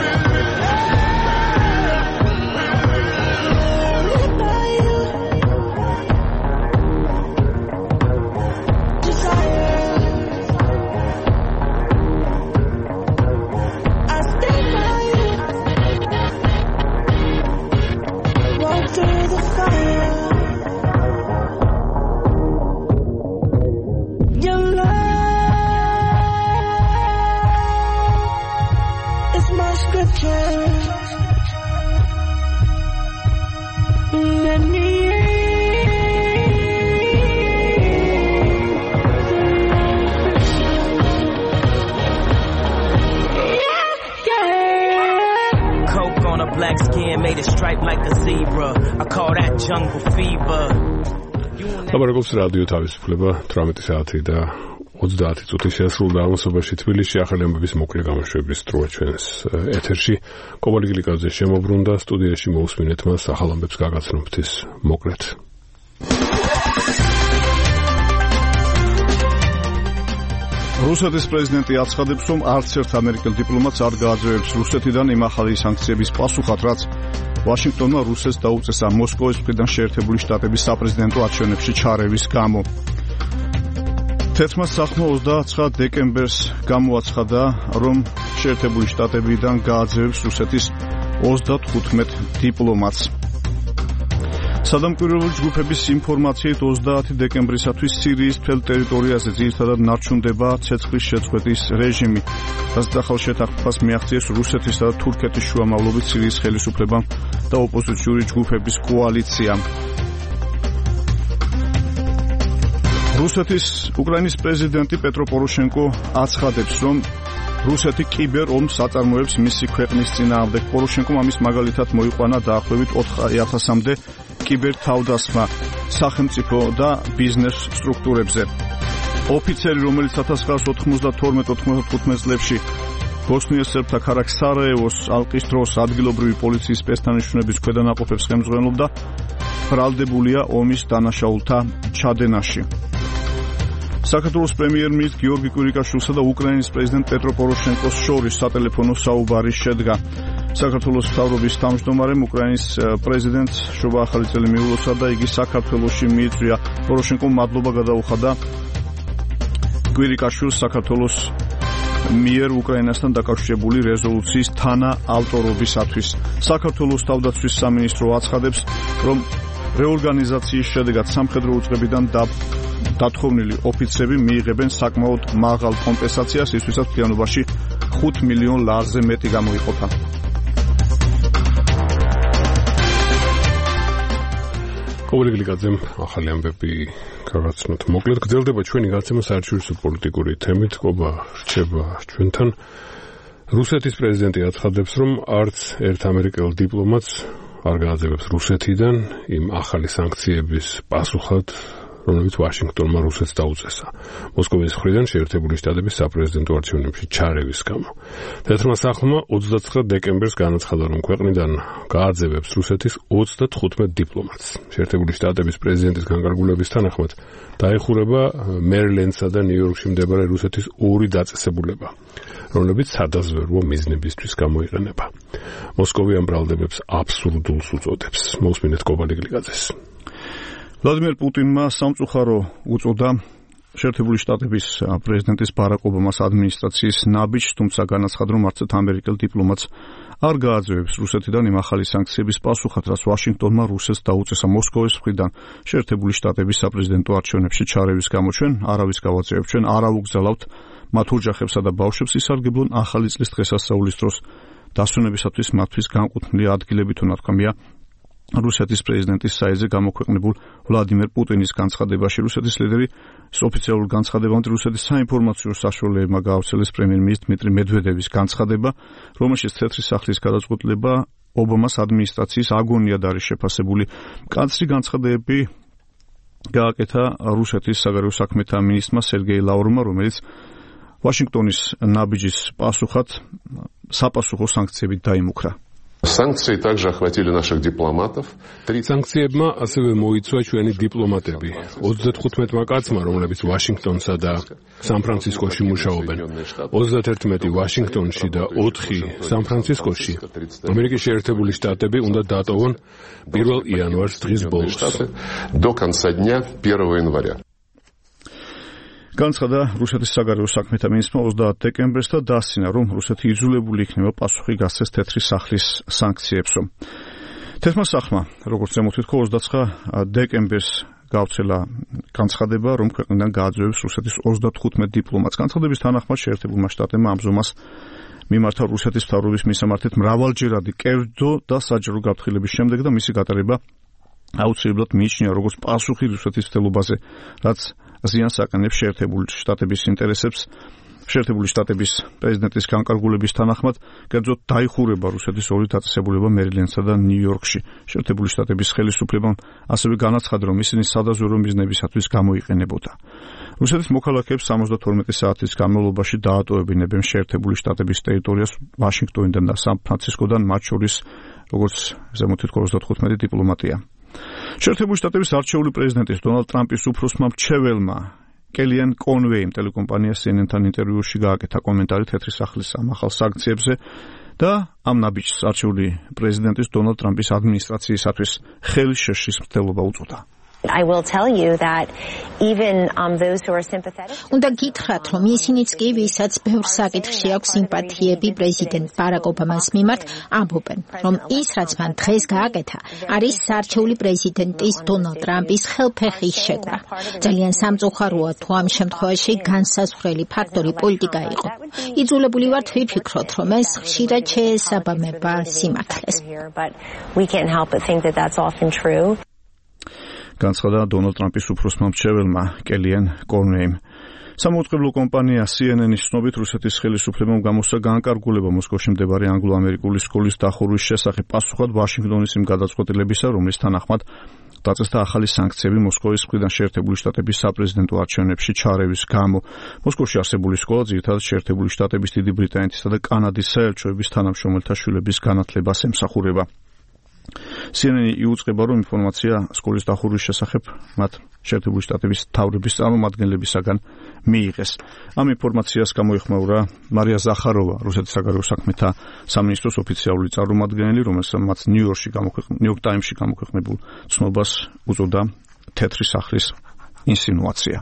ლაპარაკობს რადიო თავისუფლება თვრამეტი საათი და ოცდაათი წუთი შეასრულდა აღმოსავლეთში თბილისში ახალი ამბების მოკლე გამოშვების დროა ჩვენს ეთერში. კობალი გლიკაძე შემოbrunდა სტუდიაში მოусმინეთ მას ახალ ამბებს გაგაცნობთ ის მოკლედ. რუსეთის პრეზიდენტი აცხადებს, რომ არც ერთ ამერიკელ დიპლომატს არ გააძევებს რუსეთიდან იმ ახალი სანქციების პასუხად, რაც ვაშინგტონმა რუსეთს დაუწესა მოსკოვის მხრიდან შეერთებული შტატების საპრეზიდენტო არჩევნებში ჩარევის გამო. თერთმეტ საქმო ოცდაათი დეკემბერს გამოაცხადა, რომ შეერთებული შტატებიდან გააძევებს რუსეთის ოცდათხუთმეტ დიპლომატს. სადამკვირვებლო ჯგუფების ინფორმაციით ოცდაათი დეკემბრისათვის სირიის მთელ ტერიტორიაზე ძირითადად ნარჩუნდება ცეცხლის შეწყვეტის რეჟიმი, რაც ახალ შეთანხმებას მიაღწიეს რუსეთისა და თურქეთის შუამავლობით სირიის ხელისუფლებამ და ოპოზიციური ჯგუფების კოალიციამ. რუსეთის უკრაინის პრეზიდენტი პეტრო პოროშენკო აცხადებს, რომ რუსეთი კიბერ ომს აწარმოებს მისი ქვეყნის წინააღმდეგ. პოროშენკომ ამის მაგალითად მოიყვანა დაახლოებით ოთხ ათასამდე კიბერ თავდასხმა სახელმწიფო და ბიზნეს სტრუქტურებზე. ოფიცერი, რომელიც ოქროს ათორმეტ ოთხმოცდათხუთმეტ წლებში ბოსნიას სერბთა ქალაქ სარაევოს ალყის დროს ადგილობრივი პოლიციის სპეცდანიშნულების ქვედანაყოფებს ხელმძღვანელობდა, ბრალდებულია ომის დანაშაულთა ჩადენაში. საქართველოს პრემიერ-მინისტრ გიორგი კვირიკაშვილსა და უკრაინის პრეზიდენტ პეტრო პოროშენკოს შორის სატელეფონო საუბარი შედგა. საქართველოს მთავრობის თავმჯდომარემ უკრაინის პრეზიდენტს შობა ახალი წელი მიულოცა და იგი საქართველოში მიიწვია. პოროშენკომ მადლობა გადაუხადა კვირიკაშვილს საქართველოს მიერ უკრაინასთან დაკავშირებული რეზოლუციის თანაავტორობისათვის. საქართველოს თავდაცვის სამინისტრო აცხადებს, რომ რეორგანიზაციის შედეგად სამხედრო უწყებიდან და დათხოვნილი ოფიცრები მიიღებენ საკმაოდ მაღალ კომპენსაციას, ისვისაც მთლიანობაში ხუთ მილიონ ლარზე მეტი გამოიყოფა. კობალი გლიკაძემ ახალი ამბები გაგაცნოთ. მოკლედ გრძელდება ჩვენი გაცემა საერთაშორისო პოლიტიკური თემით. კობა რჩება ჩვენთან. რუსეთის პრეზიდენტი აცხადებს, რომ არც ერთ ამერიკელ დიპლომატს არ გააძევებს რუსეთიდან იმ ახალი სანქციების პასუხად, რომელიც ვაშინგტონმა რუსეთს დაუწესა მოსკოვის მხრიდან შეერთებული შტატების საპრეზიდენტო არჩევნებში ჩარევის გამო. თერთმეტ სახლმა ოცდაცხრა დეკემბერს განაცხადა, რომ ქვეყნიდან გააძევებს რუსეთის ოცდათხუთმეტ დიპლომატს. შეერთებული შტატების პრეზიდენტის განკარგულების თანახმად დაეხურება მერილენდსა და ნიუ-იორკში მდებარე რუსეთის ორი დაწესებულება, რომლებიც სადაზვერვო მიზნებისთვის გამოიყენება. მოსკოვი ამ ბრალდებებს აბსურდულს უწოდებს. მოусმინეთ კობალი გლიკაძეს. ვლადიმერ პუტინმა სამწუხარო უწოდა შეერთებული შტატების პრეზიდენტის ბარაკ ობამას ადმინისტრაციის ნაბიჯს, თუმცა განაცხადა, რომ არც ერთ ამერიკელ დიპლომატს არ გააძევებს რუსეთიდან იმ ახალი სანქციების პასუხად, რაც ვაშინგტონმა რუსეთს დაუწესა მოსკოვის მხრიდან შეერთებული შტატების საპრეზიდენტო არჩევნებში ჩარევის გამო. ჩვენ არავის გავაძევებთ, ჩვენ არ ავუგზავნებთ მათ ოჯახებსა და ბავშვებს ისარგებლონ ახალი წლის დღესასწაულის დროს დასვენებისათვის მათთვის განკუთვნილი ადგილები, თუ ნათქვამია რუსეთის პრეზიდენტის საიტზე გამოქვეყნებულ ვლადიმერ პუტინის განცხადებაში. რუსეთის ლიდერი ოფიციალურ განცხადებამდე რუსეთის საინფორმაციო საშუალებებმა გაავრცელეს პრემიერ-მინისტრი დმიტრი მედვედევის განცხადება, რომელშიც თეთრი სახლის გადაწყვეტილება ობამას ადმინისტრაციის აგონიად არის შეფასებული. მკაცრი განცხადებები გააკეთა რუსეთის საგარეო საქმეთა მინისტრმა სერგეი ლავროვმა, რომელიც ვაშინგტონის ნაბიჯის პასუხად საპასუხო სანქციებით დაიმუქრა. Санкции также охватили наших дипломатов. Санкციებმა ასევე მოიცვა ჩვენი დიპლომატები. ოცდათხუთმეტმა კაცმა, რომლებიც ვაშინგტონსა და სან-ფრანცისკოში მუშაობენ. ოცდაათერთმეტი ვაშინგტონში და ოთხი სან-ფრანცისკოში. ამერიკის შეერთებული შტატები უნდა დატოვონ პირველ იანვარს დღის ბოლოს. До конца дня первого января. განცხადა რუსეთის საგარეო საქმეთა მინისტრმა ოცდაათ დეკემბერს და დასცინა, რომ რუსეთი იძულებული იქნება პასუხი გასცეს თეთრი სახლის სანქციებსო. თეთრმა სახლმა, როგორც ზემოთ ვთქვა, ოცდაცხრა დეკემბერს გავრცელა განცხადება, რომ ქვეყნიდან გააძევებს რუსეთის ოცდათხუთმეტ დიპლომატს. განცხადების თანახმად შეერთებულმა შტატებმა ამ ზომას მიმართა რუსეთის მთავრობის მისამართით მრავალჯერადი კერძო და საჯარო გაფრთხილების შემდეგ და მისი გატარება აუცილებლად მიიჩნია როგორც პასუხი რუსეთის მცდელობაზე, რაც ზიანს აკანებს შეერთებული შტატების ინტერესებს. შეერთებული შტატების პრეზიდენტის განკარგულების თანახმად კერძოდ დაიხურება რუსეთის ორი დაწესებულება მერილენდსა და ნიუ-იორკში. შეერთებული შტატების ხელისუფლებამ ასევე განაცხადა, რომ ისინი სადაზვერვო მიზნებისათვის გამოიყენებოდა. რუსეთის მოქალაქეებს სამოცდათორმეტი საათის განმავლობაში დაატოვებინებენ შეერთებული შტატების ტერიტორიას ვაშინგტონიდან და სან-ფრანცისკოდან, მათ შორის როგორც ზემოთ ვთქვა ოცდათხუთმეტი დიპლომატია. შეერთებული შტატების არჩეული პრეზიდენტის დონალდ ტრამპის უფროსმა მრჩეველმა კელიან კონვეიმ ტელეკომპანია სი ენ ენ-თან ინტერვიუში გააკეთა კომენტარი თეთრი სახლის ამ ახალ სანქციებზე და ამ ნაბიჯს არჩეული პრეზიდენტის დონალდ ტრამპის ადმინისტრაციისათვის ხელის შეშლის მცდელობა უწოდა. I will tell you that even um, those who are sympathetic. უნდა გითხრათ, რომ ისინიც კი, ვისაც ბევრ საკითხში აქვს სიმპათიები პრეზიდენტ ბარაკ ობამას მიმართ, ამბობენ, რომ ის, რაც მან დღეს გააკეთა, არის საარჩეული პრეზიდენტის დონალდ ტრამპის ხელფეხის შეკვრა. ძალიან სამწუხაროა, თუ ამ შემთხვევაში განსაზღვრელი ფაქტორი პოლიტიკა იყო. იძულებული ვართ ვიფიქროთ, რომ ეს ხშირად შეესაბამება სიმართლეს. We can't help but think that that's often true. განცხადა დონალდ ტრამპის უფროსმა მრჩეველმა კელიან კონვეიმ. სამაუწყებლო კომპანია სი ენ ენ-ის ცნობით რუსეთის ხელისუფლებამ გამოსცა განკარგულება მოსკოვში მდებარე ანგლო-ამერიკული სკოლის დახურვის შესახებ პასუხად ვაშინგტონის იმ გადაწყვეტილებისა, რომლის თანახმად დაწესდა ახალი სანქციები მოსკოვის მხრიდან შეერთებული შტატების საპრეზიდენტო არჩევნებში ჩარევის გამო. მოსკოვში არსებული სკოლა ძირითადად შეერთებული შტატების, დიდი ბრიტანეთისა და კანადის საელჩოების თანამშრომელთა შვილების განათლებას ემსახურება. სი ენ ენ იუწყება, რომ ინფორმაცია სკოლის დახურვის შესახებ მათ შეერთებული შტატების მთავრობის წარმომადგენლებისაგან მიიღეს. ამ ინფორმაციას გამოიხმაურა მარია ზახაროვა, რუსეთის საგარეო საქმეთა სამინისტროს ოფიციალური წარმომადგენელი, რომელსაც ნიუ-იორკში გამოქვეყნებულ ნიუ-იორკ ტაიმსში გამოქვეყნებულ ცნობას უწოდა თეთრი სახლის ინსინუაცია.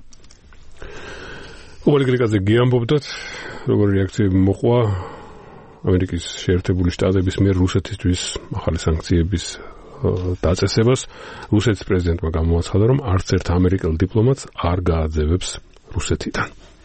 უღელი გრიგაძე გიამბობდათ, როგორი რეაქციები მოყვა ამერიკის შეერთებული შტატების მიერ რუსეთისთვის ახალი სანქციების დაწესებას. რუსეთის პრეზიდენტმა გამოაცხადა, რომ არც ერთ ამერიკელ დიპლომატს არ გააძევებს რუსეთიდან.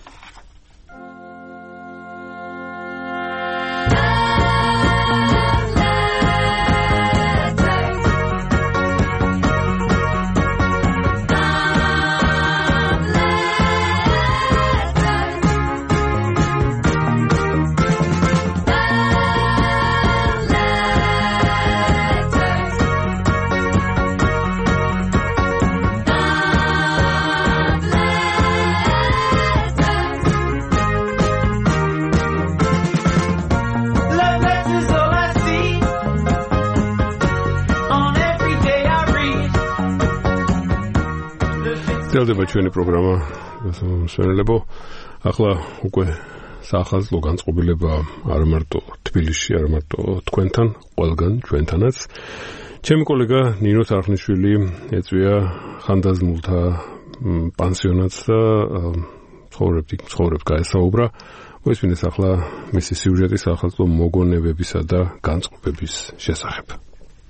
გრძელდება ჩვენი პროგრამა, მსმენელებო. ახლა უკვე საახალწლო განწყობილება არ მარტო თბილისში, არ მარტო თქვენთან, ყველგან ჩვენთანაც. ჩემი კოლეგა ნინო თარხნიშვილი ეწვია ხანდაზმულთა პანსიონატს და ცხოვრებდი, ცხოვრებს გაესაუბრა. მოისმინეს ახლა მისი სიუჟეტი საახალწლო მოგონებებისა და განწყობების შესახებ.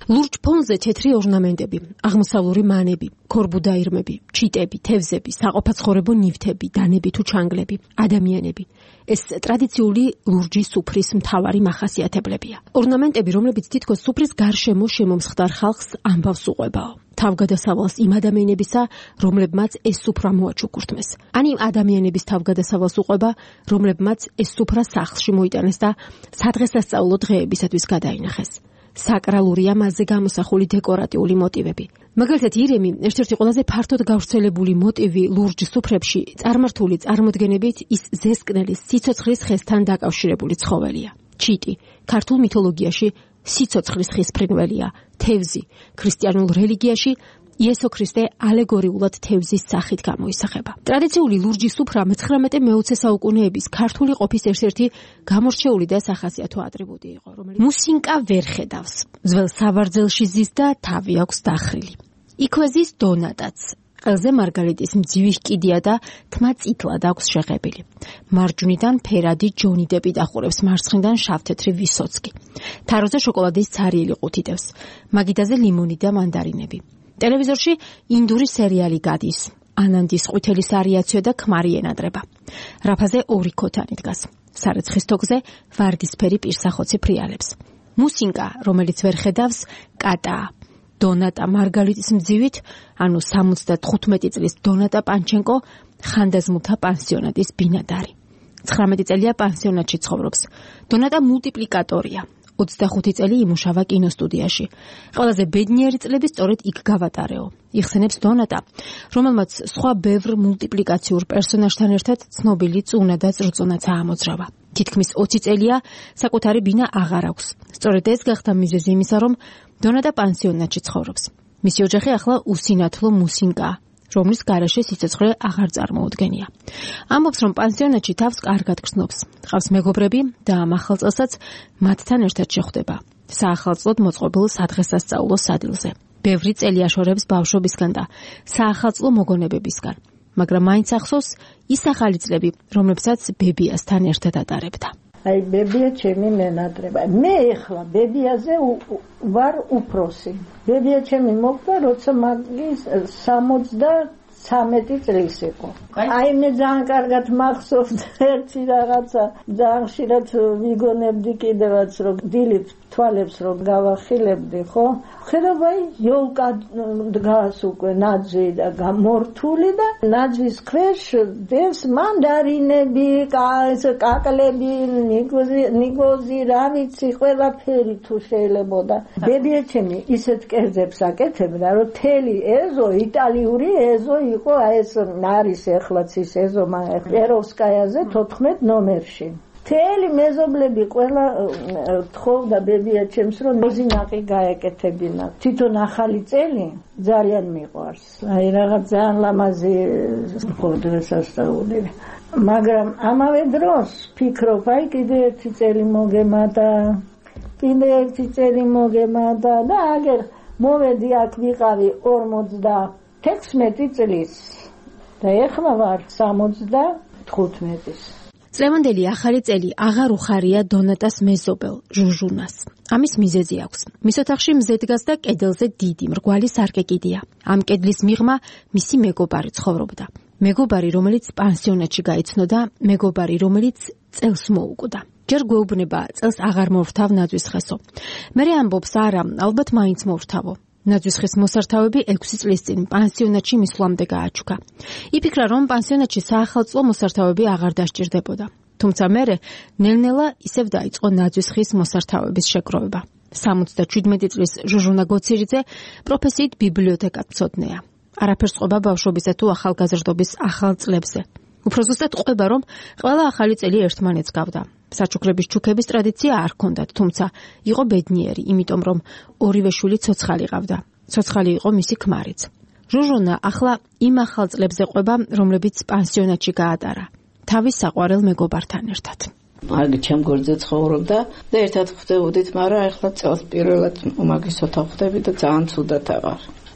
ლურჯ ფონზე თეთრი ორნამენტები, აღმოსავლური მანები, ქორბუდაირმები, ჩიტები, თევზები, საყოფაცხოვრებო ნივთები, დანები თუ ჩანგლები, ადამიანები. ეს ტრადიციული ლურჯი სუფრის მთავარი მახასიათებლებია. ორნამენტები, რომლებიც თითქოს სუფრის გარშემო შემომსხდარ ხალხს ამბავს უყვებაო. თავგადასავალს იმ ადამიანებისა, რომლებმაც ეს სუფრა მოაჩუქურთმეს. ან იმ ადამიანების თავგადასავალს უყვება, რომლებმაც ეს სუფრა სახლში მოიტანეს და სადღესასწაულო დღეებისათვის გადაინახეს. საკრალურია მასზე გამოსახული დეკორატიული მოტივები. მაგალითად, ირემი, ერთ-ერთი ყველაზე ფართოდ გავრცელებული მოტივი ლურჯ სუფრებში, წარმართული წარმოდგენებით ის ზესკნელის სიცოცხლის ხესთან დაკავშირებული ცხოველია. ჩიტი, ქართულ მითოლოგიაში სიცოცხლის ხის ფრინველია, თევზი, ქრისტიანულ რელიგიაში იესო ქრისტე ალეგორიულად თევზის სახით გამოისახება. ტრადიციული ლურჯი სუფრა მეცხრამეტე მეოცე საუკუნეების ქართული ყოფის ერთ-ერთი გამორჩეული და სახასიათო ატრიბუტი იყო, რომელიც მუსინკა ვერ ხედავს. ძველ სავარძელში ზის და თავი აქვს დახრილი. იქვე ზის დონატაც. ყელზე მარგალიტის მძივი კიდია და თმა წითლად აქვს შეღებილი. მარჯვნიდან ფერადი ჯონი დეპი დახურებს, მარცხნიდან შავთეთრი ვისოცკი. თაროზე შოკოლადის ცარიელი ყუთი დევს. მაგიდაზე ლიმონი და მანდარინები. ტელევიზორში ინდური სერიალი გადის. ანანდის ყვითელი სარიაციო და ქმარი ენადრება. რაფაზე ორი ქოთანი დგას. სარეცხის თოკზე ვარდისფერი პირსახოცი ფრიალებს. მუსინკა, რომელიც ვერ ხედავს, კატაა. დონატა მარგალიტის მძივით, ანუ სამოცდათხუთმეტი წლის დონატა პანჩენკო, ხანდაზმულთა პანსიონატის ბინადარი. ცხრამეტი წელია პანსიონატში ცხოვრობს. დონატა მულტიპლიკატორია. ოცდახუთი წელი იმუშავა კინოსტუდიაში. ყველაზე ბედნიერი წლები სწორედ იქ გავატარეო. იხსენებს დონატა, რომელმაც სხვა ბევრ მულტიპლიკაციურ პერსონაჟთან ერთად ცნობილი წუნა და წრწუნაც აამოძრავა. თითქმის ოცი წელია საკუთარი ბინა აღარ აქვს. სწორედ ეს გახდა მიზეზი იმისა, რომ დონატა პანსიონატში ცხოვრობს. მისი ოჯახი ახლა უსინათლო მუსინკაა, რომლის გარეშე სიცოცხლე აღარ წარმოუდგენია. ამბობს, რომ პანსიონატში თავს კარგად გრძნობს. ყავს მეგობრები და ამ ახალ წელსაც მათთან ერთად შეხვდება. საახალწლოდ მოწყობილ სადღესასწაულო სადილზე. ბევრი წელი აშორებს ბავშვობისგან და საახალწლო მოგონებებისგან. მაგრამ მაინც ახსოვს ის ახალი წლები, რომლებსაც ბებიასთან ერთად ატარებდა. აი ბებია ჩემი მენატრება. მე ეხლა ბებიაზე ვარ უფროსი. ბებია ჩემი მოკვდა, როცა მაგის სამოცდათრამეტი წლის იყო. აი მე ძალიან კარგად მახსოვს ერთი რაღაცა, ძალიან ხშირად ვიგონებდი კიდევაც, რომ დილით თვალებს რომ გავახილებდი, ხო? ხედავ იოლკა დგას უკვე ნაძვი და გამორთული და ნაძვის ქვეშ დევს მანდარინები, კაკლები, ნიგოზი, ნიგოზი, რა ვიცი, ყველაფერი თუ შეიძლებოდა. ბებია ჩემი ისეთ კერძებს აკეთებდა, რომ თელი ეზო, იტალიური ეზო იყო, აი ეს არის ეხლაც ის ეზო პეროვსკაიაზე თოთხმეტ ნომერში. თელი მეზობლები ყველა თხოვდა ბებია ჩემს, რომ მოზინაყი გაეკეთებინა. თვითონ ახალი წელი ძალიან მიყვარს. აი რაღაც ძალიან ლამაზი ხო დღესასწაული. მაგრამ ამავე დროს ფიქრობ, აი კიდე ერთი წელი მოგემატა, კიდე ერთი წელი მოგემატა და აგერ მოვედი აქ ვიყავი ორმოცდათექვსმეტი წლის და ეხლა ვარ სამოცდათხუთმეტის. წლევანდელი ახალი წელი აღარ უხარია დონატას მეზობელ ჟუჟუნას. ამის მიზეზი აქვს. მის ოთახში მზე დგას და კედელზე დიდი მრგვალი სარკე კიდია. ამ კედლის მიღმა მისი მეგობარი ცხოვრობდა. მეგობარი, რომელიც პანსიონატში გაიცნო და მეგობარი, რომელიც წელს მოუკვდა. ჯერ გვეუბნება, წელს აღარ მოვრთავ ნაძვის ხესო. მერე ამბობს, არა, ალბათ მაინც მოვრთავო. ნაძვის ხის მოსართავები ექვსი წლის წინ პანსიონატში მისვლამდე გააჩუქა. იფიქრა, რომ პანსიონატში საახალწლო მოსართავები აღარ დასჭირდებოდა. თუმცა მერე ნელ-ნელა ისევ დაიწყო ნაძვის ხის მოსართავების შეგროვება. სამოცდაშვიდმეტი წლის ჟუჟუნა გოცირიძე პროფესიით ბიბლიოთეკათმცოდნეა. არაფერს ყვება ბავშვობისა თუ ახალგაზრდობის ახალ წლებზე. უფრო ზუსტად ყვება, რომ ყველა ახალი წელი ერთმანეთს გავდა. საჩუქრების ჩუქების ტრადიცია არ ჰქონდათ, თუმცა იყო ბედნიერი, იმიტომ რომ ორივე შვილი ცოცხალი ყავდა. ცოცხალი იყო მისი ქმარიც. ჟუჟუნა ახლა იმ ახალ წლებზე ყვება, რომლებიც პანსიონატში გაატარა, თავის საყვარელ მეგობართან ერთად. მაგ ჩემ გორზე ცხოვრობდა და ერთად ხვდებოდით, მაგრამ ახლა წელს პირველად უმაგისოთა ხვდები და ძალიან ცუდად აღარ.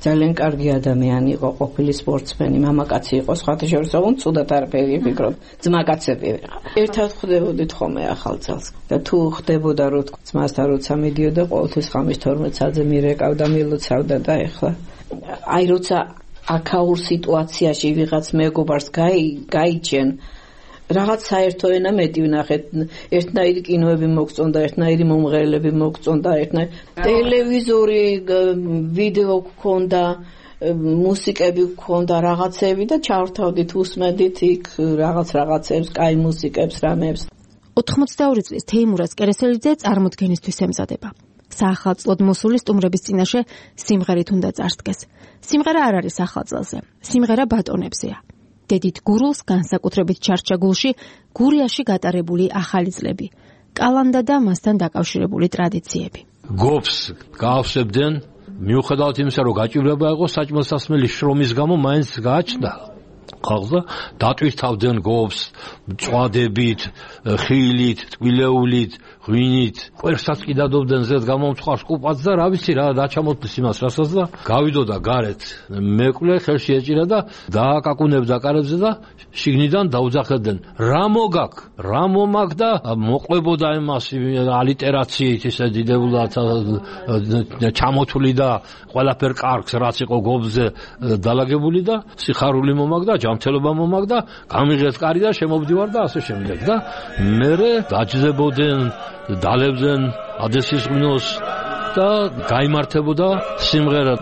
ძალიან კარგი ადამიანი იყო, ყოფილი სპორტსმენი, მამაკაცი იყო, სხვათა შორის ოღონდ ცუდად არაფერი ვფიქრობ, ძმაკაცები ვიყავ. ერთად ხვდებოდით ხოლმე ახალ წელს და თუ ხდებოდა რომ ძმასთან როცა მიდიოდა, ყოველთვის ხამის თორმეტ საათზე მირეკავდა, მილოცავდა და ეხლა აი როცა აქაურ სიტუაციაში ვიღაც მეგობარს გაიჩენ რაღაც საერთო ენა მეტი ვნახეთ, ერთნაირი კინოები მოგწონდა, ერთნაირი მომღერლები მოგწონდა, ერთნაირი ტელევიზორი, ვიდეო გქონდა, მუსიკები გქონდა, რაღაცები და ჩავრთავდით, უსმედით იქ რაღაც რაღაცებს, კაი მუსიკებს, რამებს. ოთხმოცდაორი წლის თეიმურაზ კერესელიძე წარმოდგენისთვის ემზადება. საახალწლოდ მოსული სტუმრების წინაშე სიმღერით უნდა წარსდგეს. სიმღერა არ არის ახალწელზე, სიმღერა ბატონებზეა. დედით გურულს განსაკუთრებით ჩარჩა გულში გურიაში გატარებული ახალი წლები, კალანდა და მასთან დაკავშირებული ტრადიციები. გობს გაავსებდნენ, მიუხედავად იმისა, რომ გაჭირვება იყო საჭმელსასმელი შრომის გამო მაინც გააჩნდა. ხალხს დატვირთავდნენ გობს წვადებით, ხილით, ტკბილეულით, ღვინით, კვერსაც კი დადობდნენ ზედ გამომცხარს კუპაც და რა ვიცი რა დაჩამოთლის იმას რასაც და გავიდოდა გარეთ მეკვლე ხელში ეჭირა და დააკაკუნებდა კარებზე და შიგნიდან დაუძახებდნენ რა მოგაკ, რა მომაკ და მოყვებოდა იმას ალიტერაციით ისე დიდებულად ჩამოთვლი და ყველაფერ კარგს რაც იყო გობზე დალაგებული და სიხარული მომაკ და ჯანმრთელობა მომაკ და გამიღეთ კარი და შემოვდივარ და ასე შემდეგ და მერე დაჯდებოდნენ დალებდნენ ადესის ღვინოს და გაიმართებოდა სიმღერა.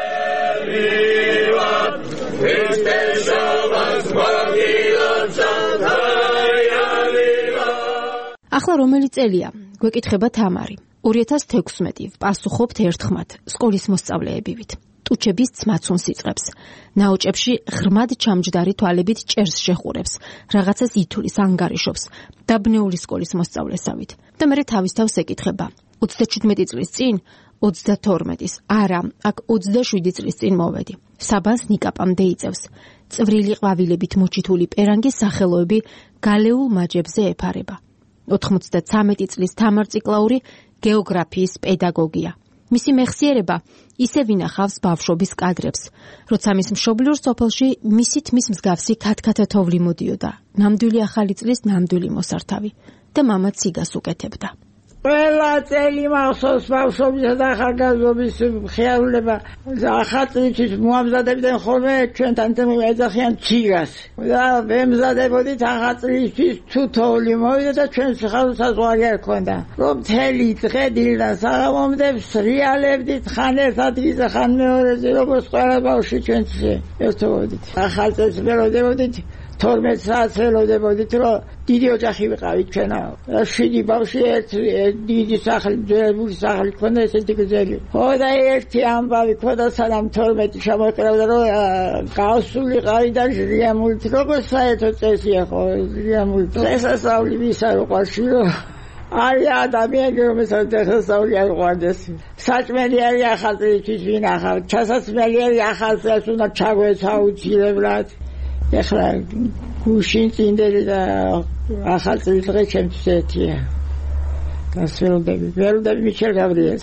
ახლა რომელი წელია? გვეკითხება თამარი. ორი ათას თექვსმეტი. ვპასუხობთ ერთხმად სკოლის მოსწავლეებივით. ტუჩების ცმაცუნს იწყებს. ნაოჭებში ღრმად ჩამჯდარი თვალებით ჭერს შეხურებს. რაღაცას ითulis ანგარიშობს. დაბნეული სკოლის მოსწავლესავით. და მერე თავის თავს ეკითხება. ოცდაჩვიდმეტი წლის წინ, ოცდათორმეტის, არა, აქ ოცდაშვიდი წლის წინ მოვედი. საბანს ნიკაპამდე იწევს. წვრილი ყვავილებით მოჩითული პერანგის სახელოები გალეულ მაჯებზე ეფარება. ოთხმოცდათრამეტი წლის თამარ ციკლაური გეოგრაფიის პედაგოგია. მისი მეხსიერება ისე ვინახავს ბავშვობის კადრებს, როცა მის მშობლიურ სოფელში მისით მის მსგავსი ქათქათათოვლი მოდიოდა, ნამდვილი ახალი წლის ნამდვილი მოსართავი და მამაც სიგას უკეთებდა. ყველა წელი მახსოვს ბავშვობისა და ახალგაზრდობის ხიარულება. ახალწლისთვის მოამზადებდნენ ხოლმე ჩვენთან ეძახიან ციგას. და ვემზადებოდით ახალწლისთვის თუ თოვლი მოვიდა და ჩვენ სიხარულს საზღვარი არ ქონდა. რომ მთელი დღე დილიდან საღამომდე ვსრიალებდით, ხან ერთ ადგილზე, ხან მეორეზე, როგორც ყველა ბავშვი ჩვენც ერთობოდით. ახალწელს ველოდებოდით, თორმეტ საათს ველოდებოდით, რომ დიდი ოჯახი ვიყავით ჩვენა. შვიდი ბავშვი ერთ დიდი სახლი, ძველი სახლი ქონდა, ესეთი გზელი. ხო და ერთი ამბავი ქონდა, სანამ თორმეტი შემოყრებდა, რომ გავსულიყავი და ჟრიამულით, როგორც საერთო წესია ხო, ჟრიამულით. დღესასწაული ვისა რო ყვარში, რომ არის ადამიანი, რომელსაც დღესასწაული არ უყვარდეს. საჭმელი არის ახალწლისთვის ვინახავთ, ჩასაცმელი არის ახალწელს უნდა ჩაგვეც აუცილებლად. ეხლა გუშინ წინდელი და ახალწლის დღე ჩემთვის ერთია. გასველოდები, ველოდები მიშელ გაბრიელს.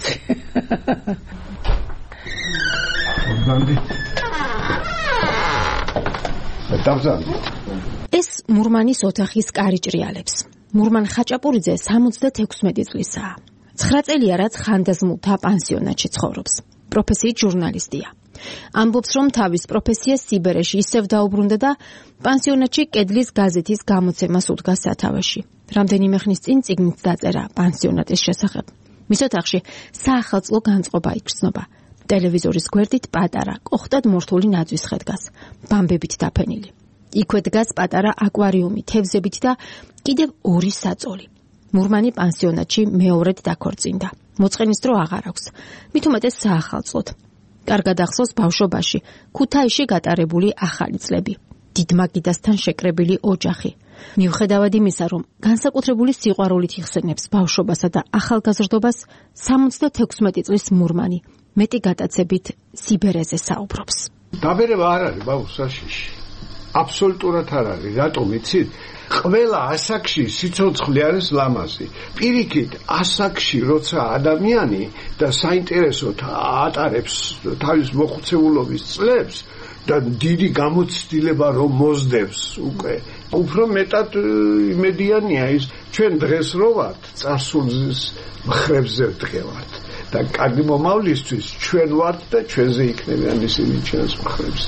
ეს მურმანის ოთახის კარი ჭრიალებს. მურმან ხაჭაპურიძე სამოცდათექვსმეტი წლისაა. ცხრა წელია რაც ხანდაზმულთა პანსიონატში ცხოვრობს. პროფესიით ჟურნალისტია. ამბობს, რომ თავის პროფესიას სიბერეში ისევ დაუბრუნდა და პანსიონატში კედლის გაზეთის გამოცემას უდგა სათავეში. რამდენიმე ხნის წინ წიგნით დაწერა პანსიონატის შესახებ. მის ოთახში საახალწლო განწყობა იგრძნობა. ტელევიზორის გვერდით პატარა, კოხტად მორთული ნაძვის ხე დგას, ბამბებით დაფენილი. იქვე დგას პატარა აკვარიუმი თევზებით და კიდევ ორი საწოლი. მურმანი პანსიონატში მეორედ დაქორწინდა. მოწყენის დრო აღარ აქვს. მით უმეტეს საახალწლოდ. კარგად ახსოვს ბავშვობაში, ქუთაისში გატარებული ახალი წლები. დიდმაგიდასთან შეკრებილი ოჯახი. მიუხედავად იმისა, რომ განსაკუთრებული სიყვარულით იხსენებს ბავშვობასა და ახალგაზრდობას, სამოცდათექვსმეტი წლის მურმანი მეტი გატაცებით სიბერეზე საუბრობს. დაბერება არ არის ბავშვ საშიში. აბსოლუტურად არ არის. რატომ იცით? ყველა ასაკში სიცოცხლე არის ლამაზი. პირიქით, ასაკში როცა ადამიანი და საინტერესოდ ატარებს თავის მოხუცებულობის წლებს და დიდი გამოცდილება რომ მოსდევს უკვე, უფრო მეტად იმედიანია ის, ჩვენ დღეს რო ვართ, წარსულის მხრებზე ვდგევართ და კარგი მომავლისთვის ჩვენ ვართ და ჩვენზე იქნებიან ისინი ჩვენს მხრებზე.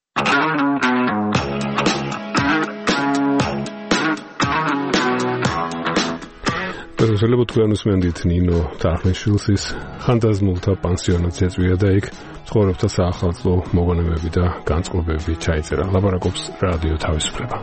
შეიძლება თქვენ უსმენთ ნინო თახნიშვილის ხანდაზმულთა პანსიონატს ეწვია და იქ ცხოვრებთა საახალწლო მოგონებები და განწყობები ჩაიწერა. ლაპარაკობს რადიო თავისუფლება.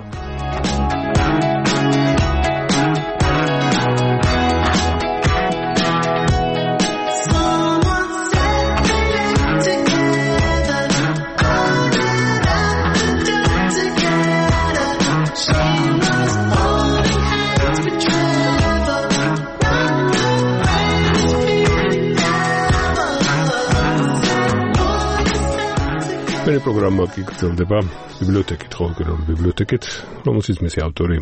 პროგრამა კი გრძელდება ბიბლიოთეკით, ყოველკვირეული ბიბლიოთეკით, რომელშიც მისი ავტორი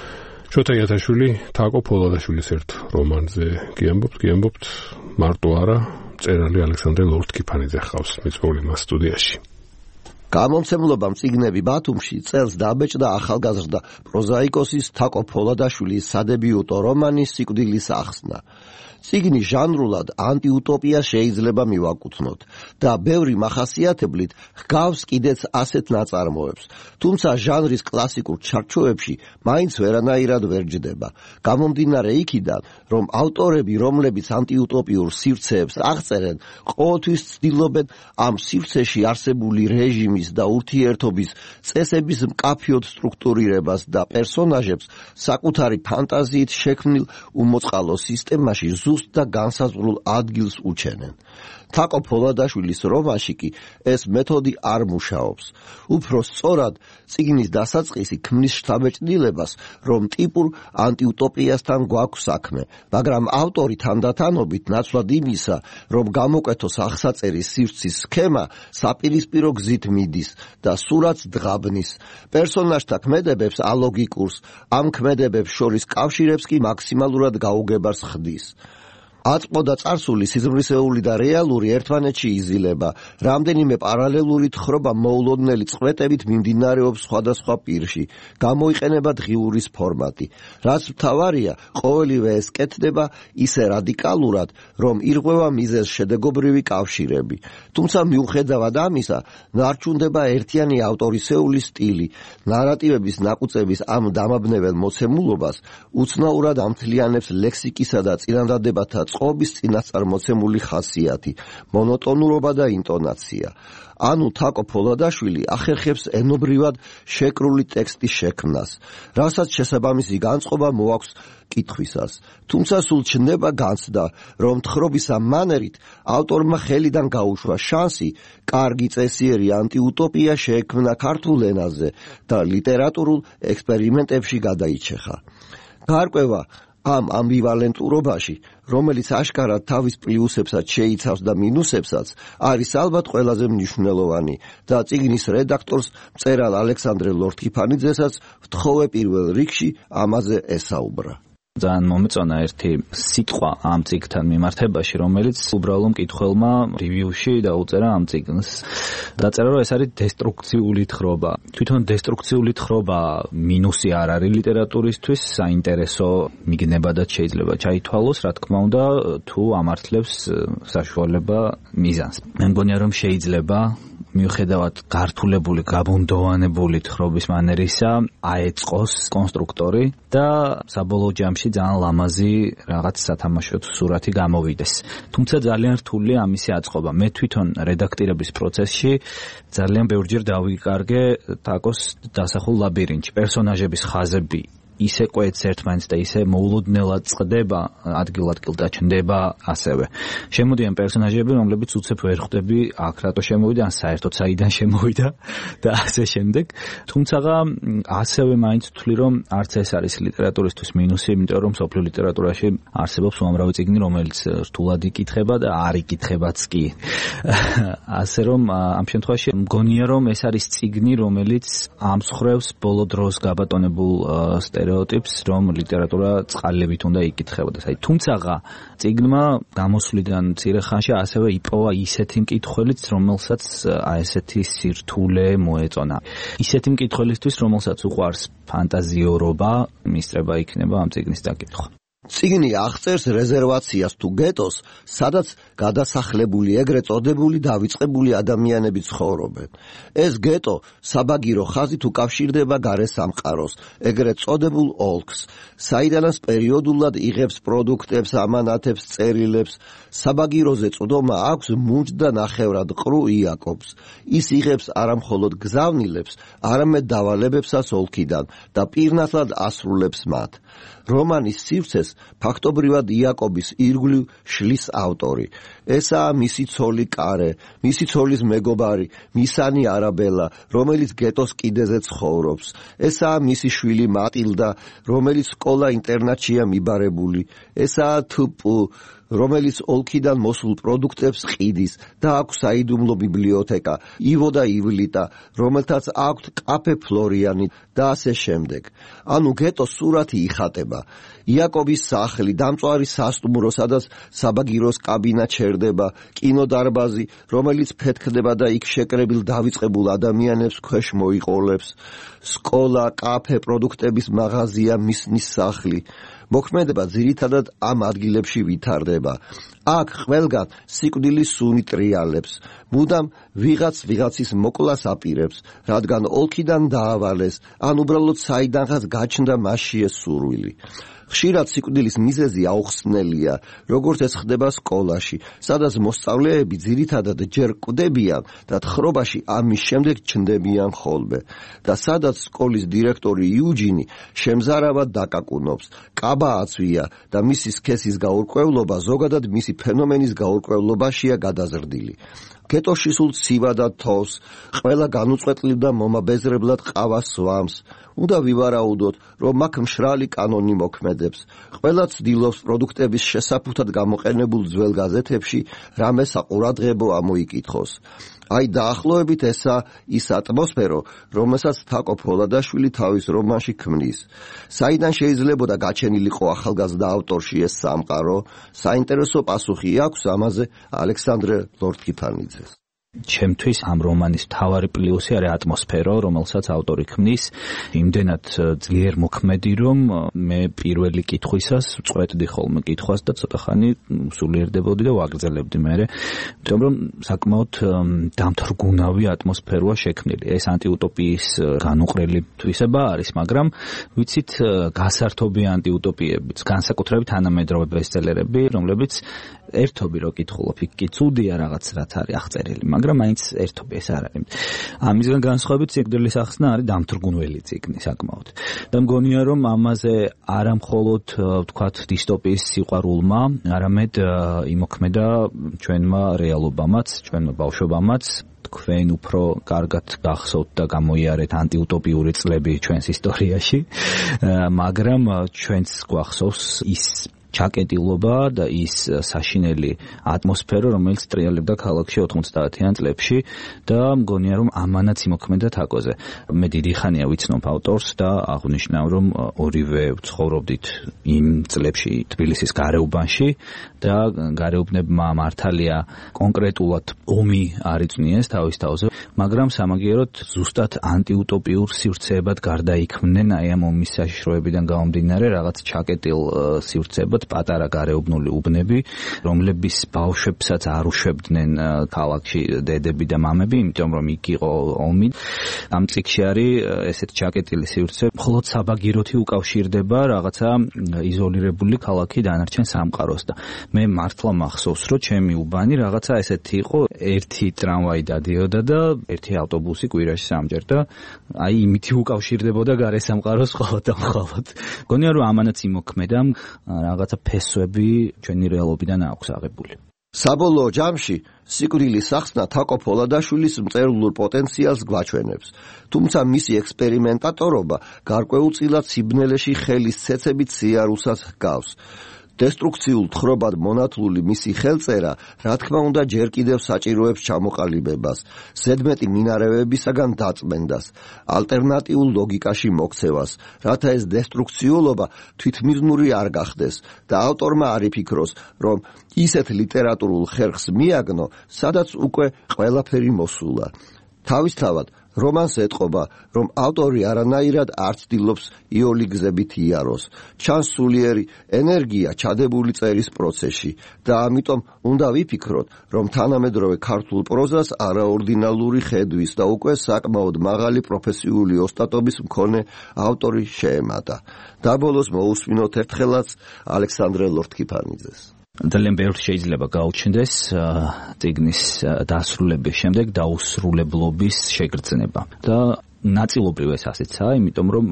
შოთა იათაშვილი თაკო ფოლადაშვილის ერთ რომანზე გიამბობთ, გიამბობთ მარტო არა, მწერალი ალექსანდრე ლორთქიფანიძე ხავს მიწვეული სტუდიაში. გამომცემლობამ წიგნები ბათუმში წელს დაბეჭდა ახალგაზრდა პროზაიკოსის თაკო ფოლადაშვილის სადებიუტო რომანი სიკვდილის ახსნა. წიგნი ჟანრულად ანტიუტოპია შეიძლება მივაკუთვნოთ და ბევრი მახასიათებლით ჰგავს კიდეც ასეთ ნაწარმოებს, თუმცა ჟანრის კლასიკურ ჩარჩოებში მაინც ვერანაირად ვერ ჯდება. გამომდინარე იქიდან, რომ ავტორები, რომლებიც ანტიუტოპიურ სივრცეებს აღწერენ, ყოველთვის ცდილობენ ამ სივრცეში არსებული რეჟიმის და ურთიერთობის წესების მკაფიოდ სტრუქტურირებას და პერსონაჟებს საკუთარი ფანტაზიით შექმნილ უმოწყალო სისტემაში და განსაზღვრულ ადგილს უჩენენ. თაკო ფოლადაშვილის რომანში კი ეს მეთოდი არ მუშაობს. უფრო სწორად, წიგნის დასაწყისი ქმნის შთაბეჭდილებას, რომ ტიპურ ანტიუტოპიასთან გვაქვს საქმე, მაგრამ ავტორი თანდათანობით ნაცვლად იმისა, რომ გამოკეთოს აღსაწერის სივრცის სქემა, საპირისპირო გზით მიდის და სურათს დღაბნის. პერსონაჟთა ქმედებებს ალოგიკურს, ამ ქმედებებს შორის კავშირებს კი მაქსიმალურად გაუგებარს ხდის. აწმყო და წარსული, სიზმრისეული და რეალური ერთმანეთში იზილება. რამდენიმე პარალელური თხრობა მოულოდნელი წყვეტებით მიმდინარეობს სხვადასხვა პირში. გამოიყენება დღიურის ფორმატი. რაც მთავარია, ყოველივე ეს კეთდება ისე რადიკალურად, რომ ირღვევა მიზეზ შედეგობრივი კავშირები. თუმცა მიუხედავად ამისა, ნარჩუნდება ერთიანი ავტორისეული სტილი. ნარატივების ნაკუწების ამ დამაბნეველ მოცემულობას უცნაურად ამთლიანებს ლექსიკისა და წინადადებათა წყობის წინასწარმოცემული ხასიათი, მონოტონურობა და ინტონაცია. ანუ თაკო ფოლადაშვილი ახერხებს ენობრივად შეკრული ტექსტის შექმნას, რასაც შესაბამისი განწყობა მოაქვს კითხვისას. თუმცა სულ ჩნდება განცდა, რომ თხრობისა მანერით ავტორმა ხელიდან გაუშვა შანსი კარგი წესიერი ანტიუტოპია შეექმნა ქართულ ენაზე და ლიტერატურულ ექსპერიმენტებში გადაიჩეხა. გარკვევა ამ ამბივალენტურობაში, რომელიც აშკარად თავის პლუსებსაც შეიცავს და მინუსებსაც, არის ალბათ ყველაზე მნიშვნელოვანი და წიგნის რედაქტორს მწერალ ალექსანდრე ლორთქიფანიძესაც ვთხოვე პირველ რიგში ამაზე ესაუბრა. ძალიან მომეწონა ერთი სიტყვა ამ წიგნთან მიმართებაში, რომელიც უბრალო მკითხველმა რივიუში დაუწერა ამ წიგნს. დაწერა, რომ ეს არის დესტრუქციული თხრობა. თვითონ დესტრუქციული თხრობა მინუსი არ არის ლიტერატურისთვის, საინტერესო მიგნებადაც შეიძლება ჩაითვალოს, რა თქმა უნდა, თუ ამართლებს საშუალება მიზანს. მე მგონია, რომ შეიძლება მიუხედავად გართულებული, გაბუნდოვანებული თხრობის მანერისა, აეწყოს კონსტრუქტორი და საბოლოო ჯამში ძალიან ლამაზი რაღაც სათამაშო სურათი გამოვიდეს. თუმცა ძალიან რთულია ამისი აწყობა. მე თვითონ რედაქტირების პროცესში ძალიან ბევრჯერ დავიკარგე თაკოს დასახულ ლაბირინთში. პერსონაჟების ხაზები ისე ყვეც ერთმანეთს და ისე მოულოდნელად წყდება, ადგილ-ადგილ დაჩნდება ასევე. შემოდიან პერსონაჟები, რომლებიც უცებ ვერ ხვდები აქ რატო შემოვიდა, ან საერთოდ საიდან შემოვიდა და ასე შემდეგ. თუმცა ასევე მაინც ვთვლი, რომ არც ეს არის ლიტერატურისთვის მინუსი, იმიტომ რომ სოფლიო ლიტერატურაში არსებობს უამრავი წიგნი, რომელიც რთულად იკითხება და არ იკითხებაც კი. ასე რომ ამ შემთხვევაში მგონია, რომ ეს არის წიგნი, რომელიც ამსხრევს ბოლო დროს გაბატონებულ სტერეოტიპს, რომ ლიტერატურა წყალებით უნდა იკითხებოდეს. აი, თუმცა წიგნმა გამოსვლიდან მცირე ხანში ასევე იპოვა ისეთი მკითხველიც, რომელსაც აი ესეთი სირთულე მოეწონა. ისეთი მკითხველისთვის, რომელსაც უყვარს ფანტაზიორობა, მისწრება იქნება ამ წიგნის დაკითხვა. წიგნი აღწერს რეზერვაციას თუ გეტოს, სადაც გადასახლებული ეგრეთ წოდებული დავიწყებული ადამიანები ცხოვრობენ. ეს გეტო საბაგირო ხაზით უკავშირდება გარე სამყაროს, ეგრეთ წოდებულ ოლქს, საიდანაც პერიოდულად იღებს პროდუქტებს, ამანათებს, წერილებს. საბაგიროზე წვდომა აქვს მუნჯ და ნახევრად ყრუ იაკობს. ის იღებს არა მხოლოდ გზავნილებს, არამედ დავალებებსაც ოლქიდან და პირნათლად ასრულებს მათ. რომანის სივრცეს ფაქტობრივად იაკობის ირგვლივ შლის ავტორი. ესაა მისი ცოლი კარე, მისი ცოლის მეგობარი, მისანი არაბელა, რომელიც გეტოს კიდეზე ცხოვრობს. ესაა მისი შვილი მატილდა, რომელიც სკოლა-ინტერნატშია მიბარებული. ესაა თპ, რომელიც ოლქიდან მოსულ პროდუქტებს ყიდის და აქვს საიდუმლო ბიბლიოთეკა, ივო და ივლიტა, რომელთაც აქვთ კაფე ფლორიანი და ასე შემდეგ. ანუ გეტოს სურათი იხატება. იაკობის სახლი, დამწვარი სასტუმრო, სადაც საბაგიროს კაბინა ჩერდება, კინოდარბაზი, რომელიც ფეთქდება და იქ შეკრებილ დავიწყებულ ადამიანებს ქვეშ მოიყოლებს, სკოლა, კაფე, პროდუქტების მაღაზია, მისნის სახლი. მოქმედება ძირითადად ამ ადგილებში ვითარდება. აქ ყველგან სიკვდილის სუნი ტრიალებს, მუდამ ვიღაც ვიღაცის მოკლას აპირებს, რადგან ოლქიდან დაავალეს, ან უბრალოდ საიდანღაც გაჩნდა მასში ეს სურვილი. ხშირად სიკვდილის მიზეზი აუხსნელია, როგორც ეს ხდება სკოლაში, სადაც მოსწავლეები ძირითადად ჯერ კვდებიან და თხრობაში ამის შემდეგ ჩნდებიან ხოლმე. და სადაც სკოლის დირექტორი იუჯინი შემზარავად დაკაკუნობს, კაბა აწვია და მისი სქესის გაურკვევლობა ზოგადად მისი ფენომენის გაურკვევლობაშია გადაზრდილი. გეტოში სულ ცივა და თოვს, ყველა განუწყვეტლივ და მომაბეზრებლად ყავას სვამს. უნდა ვივარაუდოთ, რომ აქ მშრალი კანონი მოქმედებს. ყველა ცდილობს პროდუქტების შესაფუთად გამოყენებულ ძველ გაზეთებში რამე საყურადღებო ამოიკითხოს. აი დაახლოებით ესა ის ატმოსფერო, რომელსაც თაკო ფოლადაშვილი თავის რომანში ქმნის. საიდან შეიძლებოდა გაჩენილიყო ახალგაზრდა ავტორში ეს სამყარო? საინტერესო პასუხი აქვს ამაზე ალექსანდრე ლორდ-კიფანიძეს. ჩემთვის ამ რომანის მთავარი პლუსი არის ატმოსფერო, რომელსაც ავტორი ქმნის, იმდენად ძლიერ მოქმედი, რომ მე პირველი კითხვისას წვეთდი ხოლმე კითხვას და ცოტა ხანი სულიერდებოდი და ვაგრძელებდი მერე, იმიტომ რომ საკმაოდ დამთრგუნავი ატმოსფეროა შექმნილი. ეს ანტიუტოპიის განუყრელი თვისება არის, მაგრამ ვიცით, გასართობი ანტიუტოპიებიც, განსაკუთრებით თანამედროვე ბესტსელერები, რომლებიც ერთობი რო კითხულობ, იქ კი ცუდია რაღაც რაც არის აღწერილი, მაგრამ მაინც ერთობი ეს არ არის. ამისგან განსხვავებით სიკვდილის ახსნა არის დამთრგუნველი წიგნი საკმაოდ. და მგონია რომ ამაზე არა მხოლოდ ვთქვათ დისტოპიის სიყვარულმა, არამედ იმოქმედა ჩვენმა რეალობამაც, ჩვენმა ბავშვობამაც. თქვენ უფრო კარგად გახსოვთ და გამოიარეთ ანტიუტოპიური წლები ჩვენს ისტორიაში, მაგრამ ჩვენც გვახსოვს ის ჩაკეტილობა და ის საშინელი ატმოსფერო, რომელიც ტრიალებდა ქალაქში ოთხმოცდაათიან წლებში და მგონია რომ ამანაც იმოქმედა თაკოზე. მე დიდი ხანია ვიცნობ ავტორს და აღნიშნავ რომ ორივე ვცხოვრობდით იმ წლებში თბილისის გარეუბანში და გარეუბნებმა მართალია კონკრეტულად ომი არ იწვნიეს თავის თავზე, მაგრამ სამაგიეროდ ზუსტად ანტიუტოპიურ სივრცეებად გარდაიქმნენ აი ამ ომის საშიშროებიდან გამომდინარე რაღაც ჩაკეტილ სივრცეებად, ვთქვათ, პატარა გარეუბნული უბნები, რომლების ბავშვებსაც არ უშვებდნენ ქალაქში დედები და მამები, იმიტომ რომ იქ იყო ომი. ამ წიგნში არის ესეთ ჩაკეტილი სივრცე, მხოლოდ საბაგიროთი უკავშირდება რაღაცა იზოლირებული ქალაქი დანარჩენ სამყაროს და მე მართლა მახსოვს, რომ ჩემი უბანი რაღაცა ესეთი იყო, ერთი ტრამვაი დადიოდა და ერთი ავტობუსი კვირაში სამჯერ და აი იმითი უკავშირდებოდა გარე სამყაროს მხოლოდ და მხოლოდ. გონია რომ ამანაც იმოქმედა რაღაცა ფესვები ჩვენი რეალობიდან აქვს აღებული. საბოლოო ჯამში სიკვდილის სახსნა თაკო ფოლადაშვილის მწერლურ პოტენციალს გვაჩვენებს, თუმცა მისი ექსპერიმენტატორობა გარკვეულწილად სიბნელეში ხელის ცეცებით სიარუსას ჰგავს. დესტრუქციულ თხრობად მონათლული მისი ხელწერა, რა თქმა უნდა, ჯერ კიდევ საჭიროებს ჩამოყალიბებას, ზედმეტი მინარევებისაგან დაწმენდას, ალტერნატიულ ლოგიკაში მოქცევას, რათა ეს დესტრუქციულობა თვითმიზნური არ გახდეს და ავტორმა არ იფიქროს, რომ ისეთ ლიტერატურულ ხერხს მიაგნო, სადაც უკვე ყველაფერი მოსულა. თავისთავად რომანს ეტყობა, რომ ავტორი არანაირად არ ცდილობს იოლი გზებით იაროს. ჩანს სულიერი ენერგია ჩადებული წერის პროცესში და ამიტომ უნდა ვიფიქროთ, რომ თანამედროვე ქართულ პროზას არაორდინალური ხედვის და უკვე საკმაოდ მაღალი პროფესიული ოსტატობის მქონე ავტორი შეემატა. და ბოლოს მოусმინოთ ერთხელაც ალექსანდრე ლორთქიფანიძეს. ძალიან ბევრ შეიძლება გაუჩნდეს წიგნის დასრულების შემდეგ დაუსრულებლობის შეგრძნება და ნაწილობრივ ეს ასეცაა, იმიტომ რომ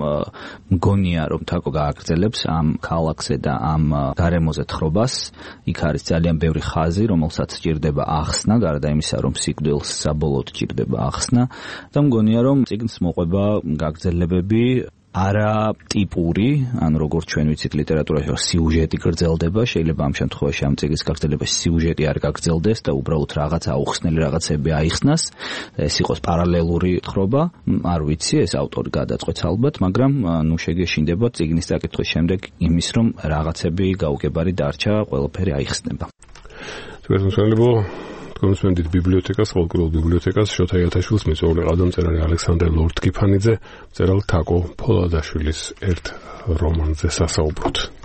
მგონია რომ თაკო გააგრძელებს ამ ქალაქზე და ამ გარემოზე თხრობას. იქ არის ძალიან ბევრი ხაზი, რომელსაც ჭირდება ახსნა, გარდა იმისა რომ სიკვდილს საბოლოოდ ჭირდება ახსნა და მგონია რომ წიგნს მოყვება გაგრძელებები არა ტიპური, ან როგორც ჩვენ ვიცით ლიტერატურაში სიუჟეტი გრძელდება, შეიძლება ამ შემთხვევაში ამ წიგნის გაგრძელებაში სიუჟეტი არ გაგრძელდეს და უბრალოდ რაღაც აუხსნელი რაღაცები აიხსნას, ეს იყოს პარალელური თხრობა, არ ვიცი, ეს ავტორი გადაწყვეტს ალბათ, მაგრამ ნუ შეგეშინდება წიგნის დაკითხვის შემდეგ იმის რომ რაღაცები გაუგებარი დარჩა, ყველაფერი აიხსნება. თვითონსვენებო კონსვენდით ბიბლიოთეკას, ფოლკლორულ ბიბლიოთეკას, შოთა იათაშვილის მეწვეული ყადამწერალი ალექსანდრე ლორთქიფანიძე, მწერალ თაკო ფოლადაშვილის ერთ რომანზე სასაუბროთ.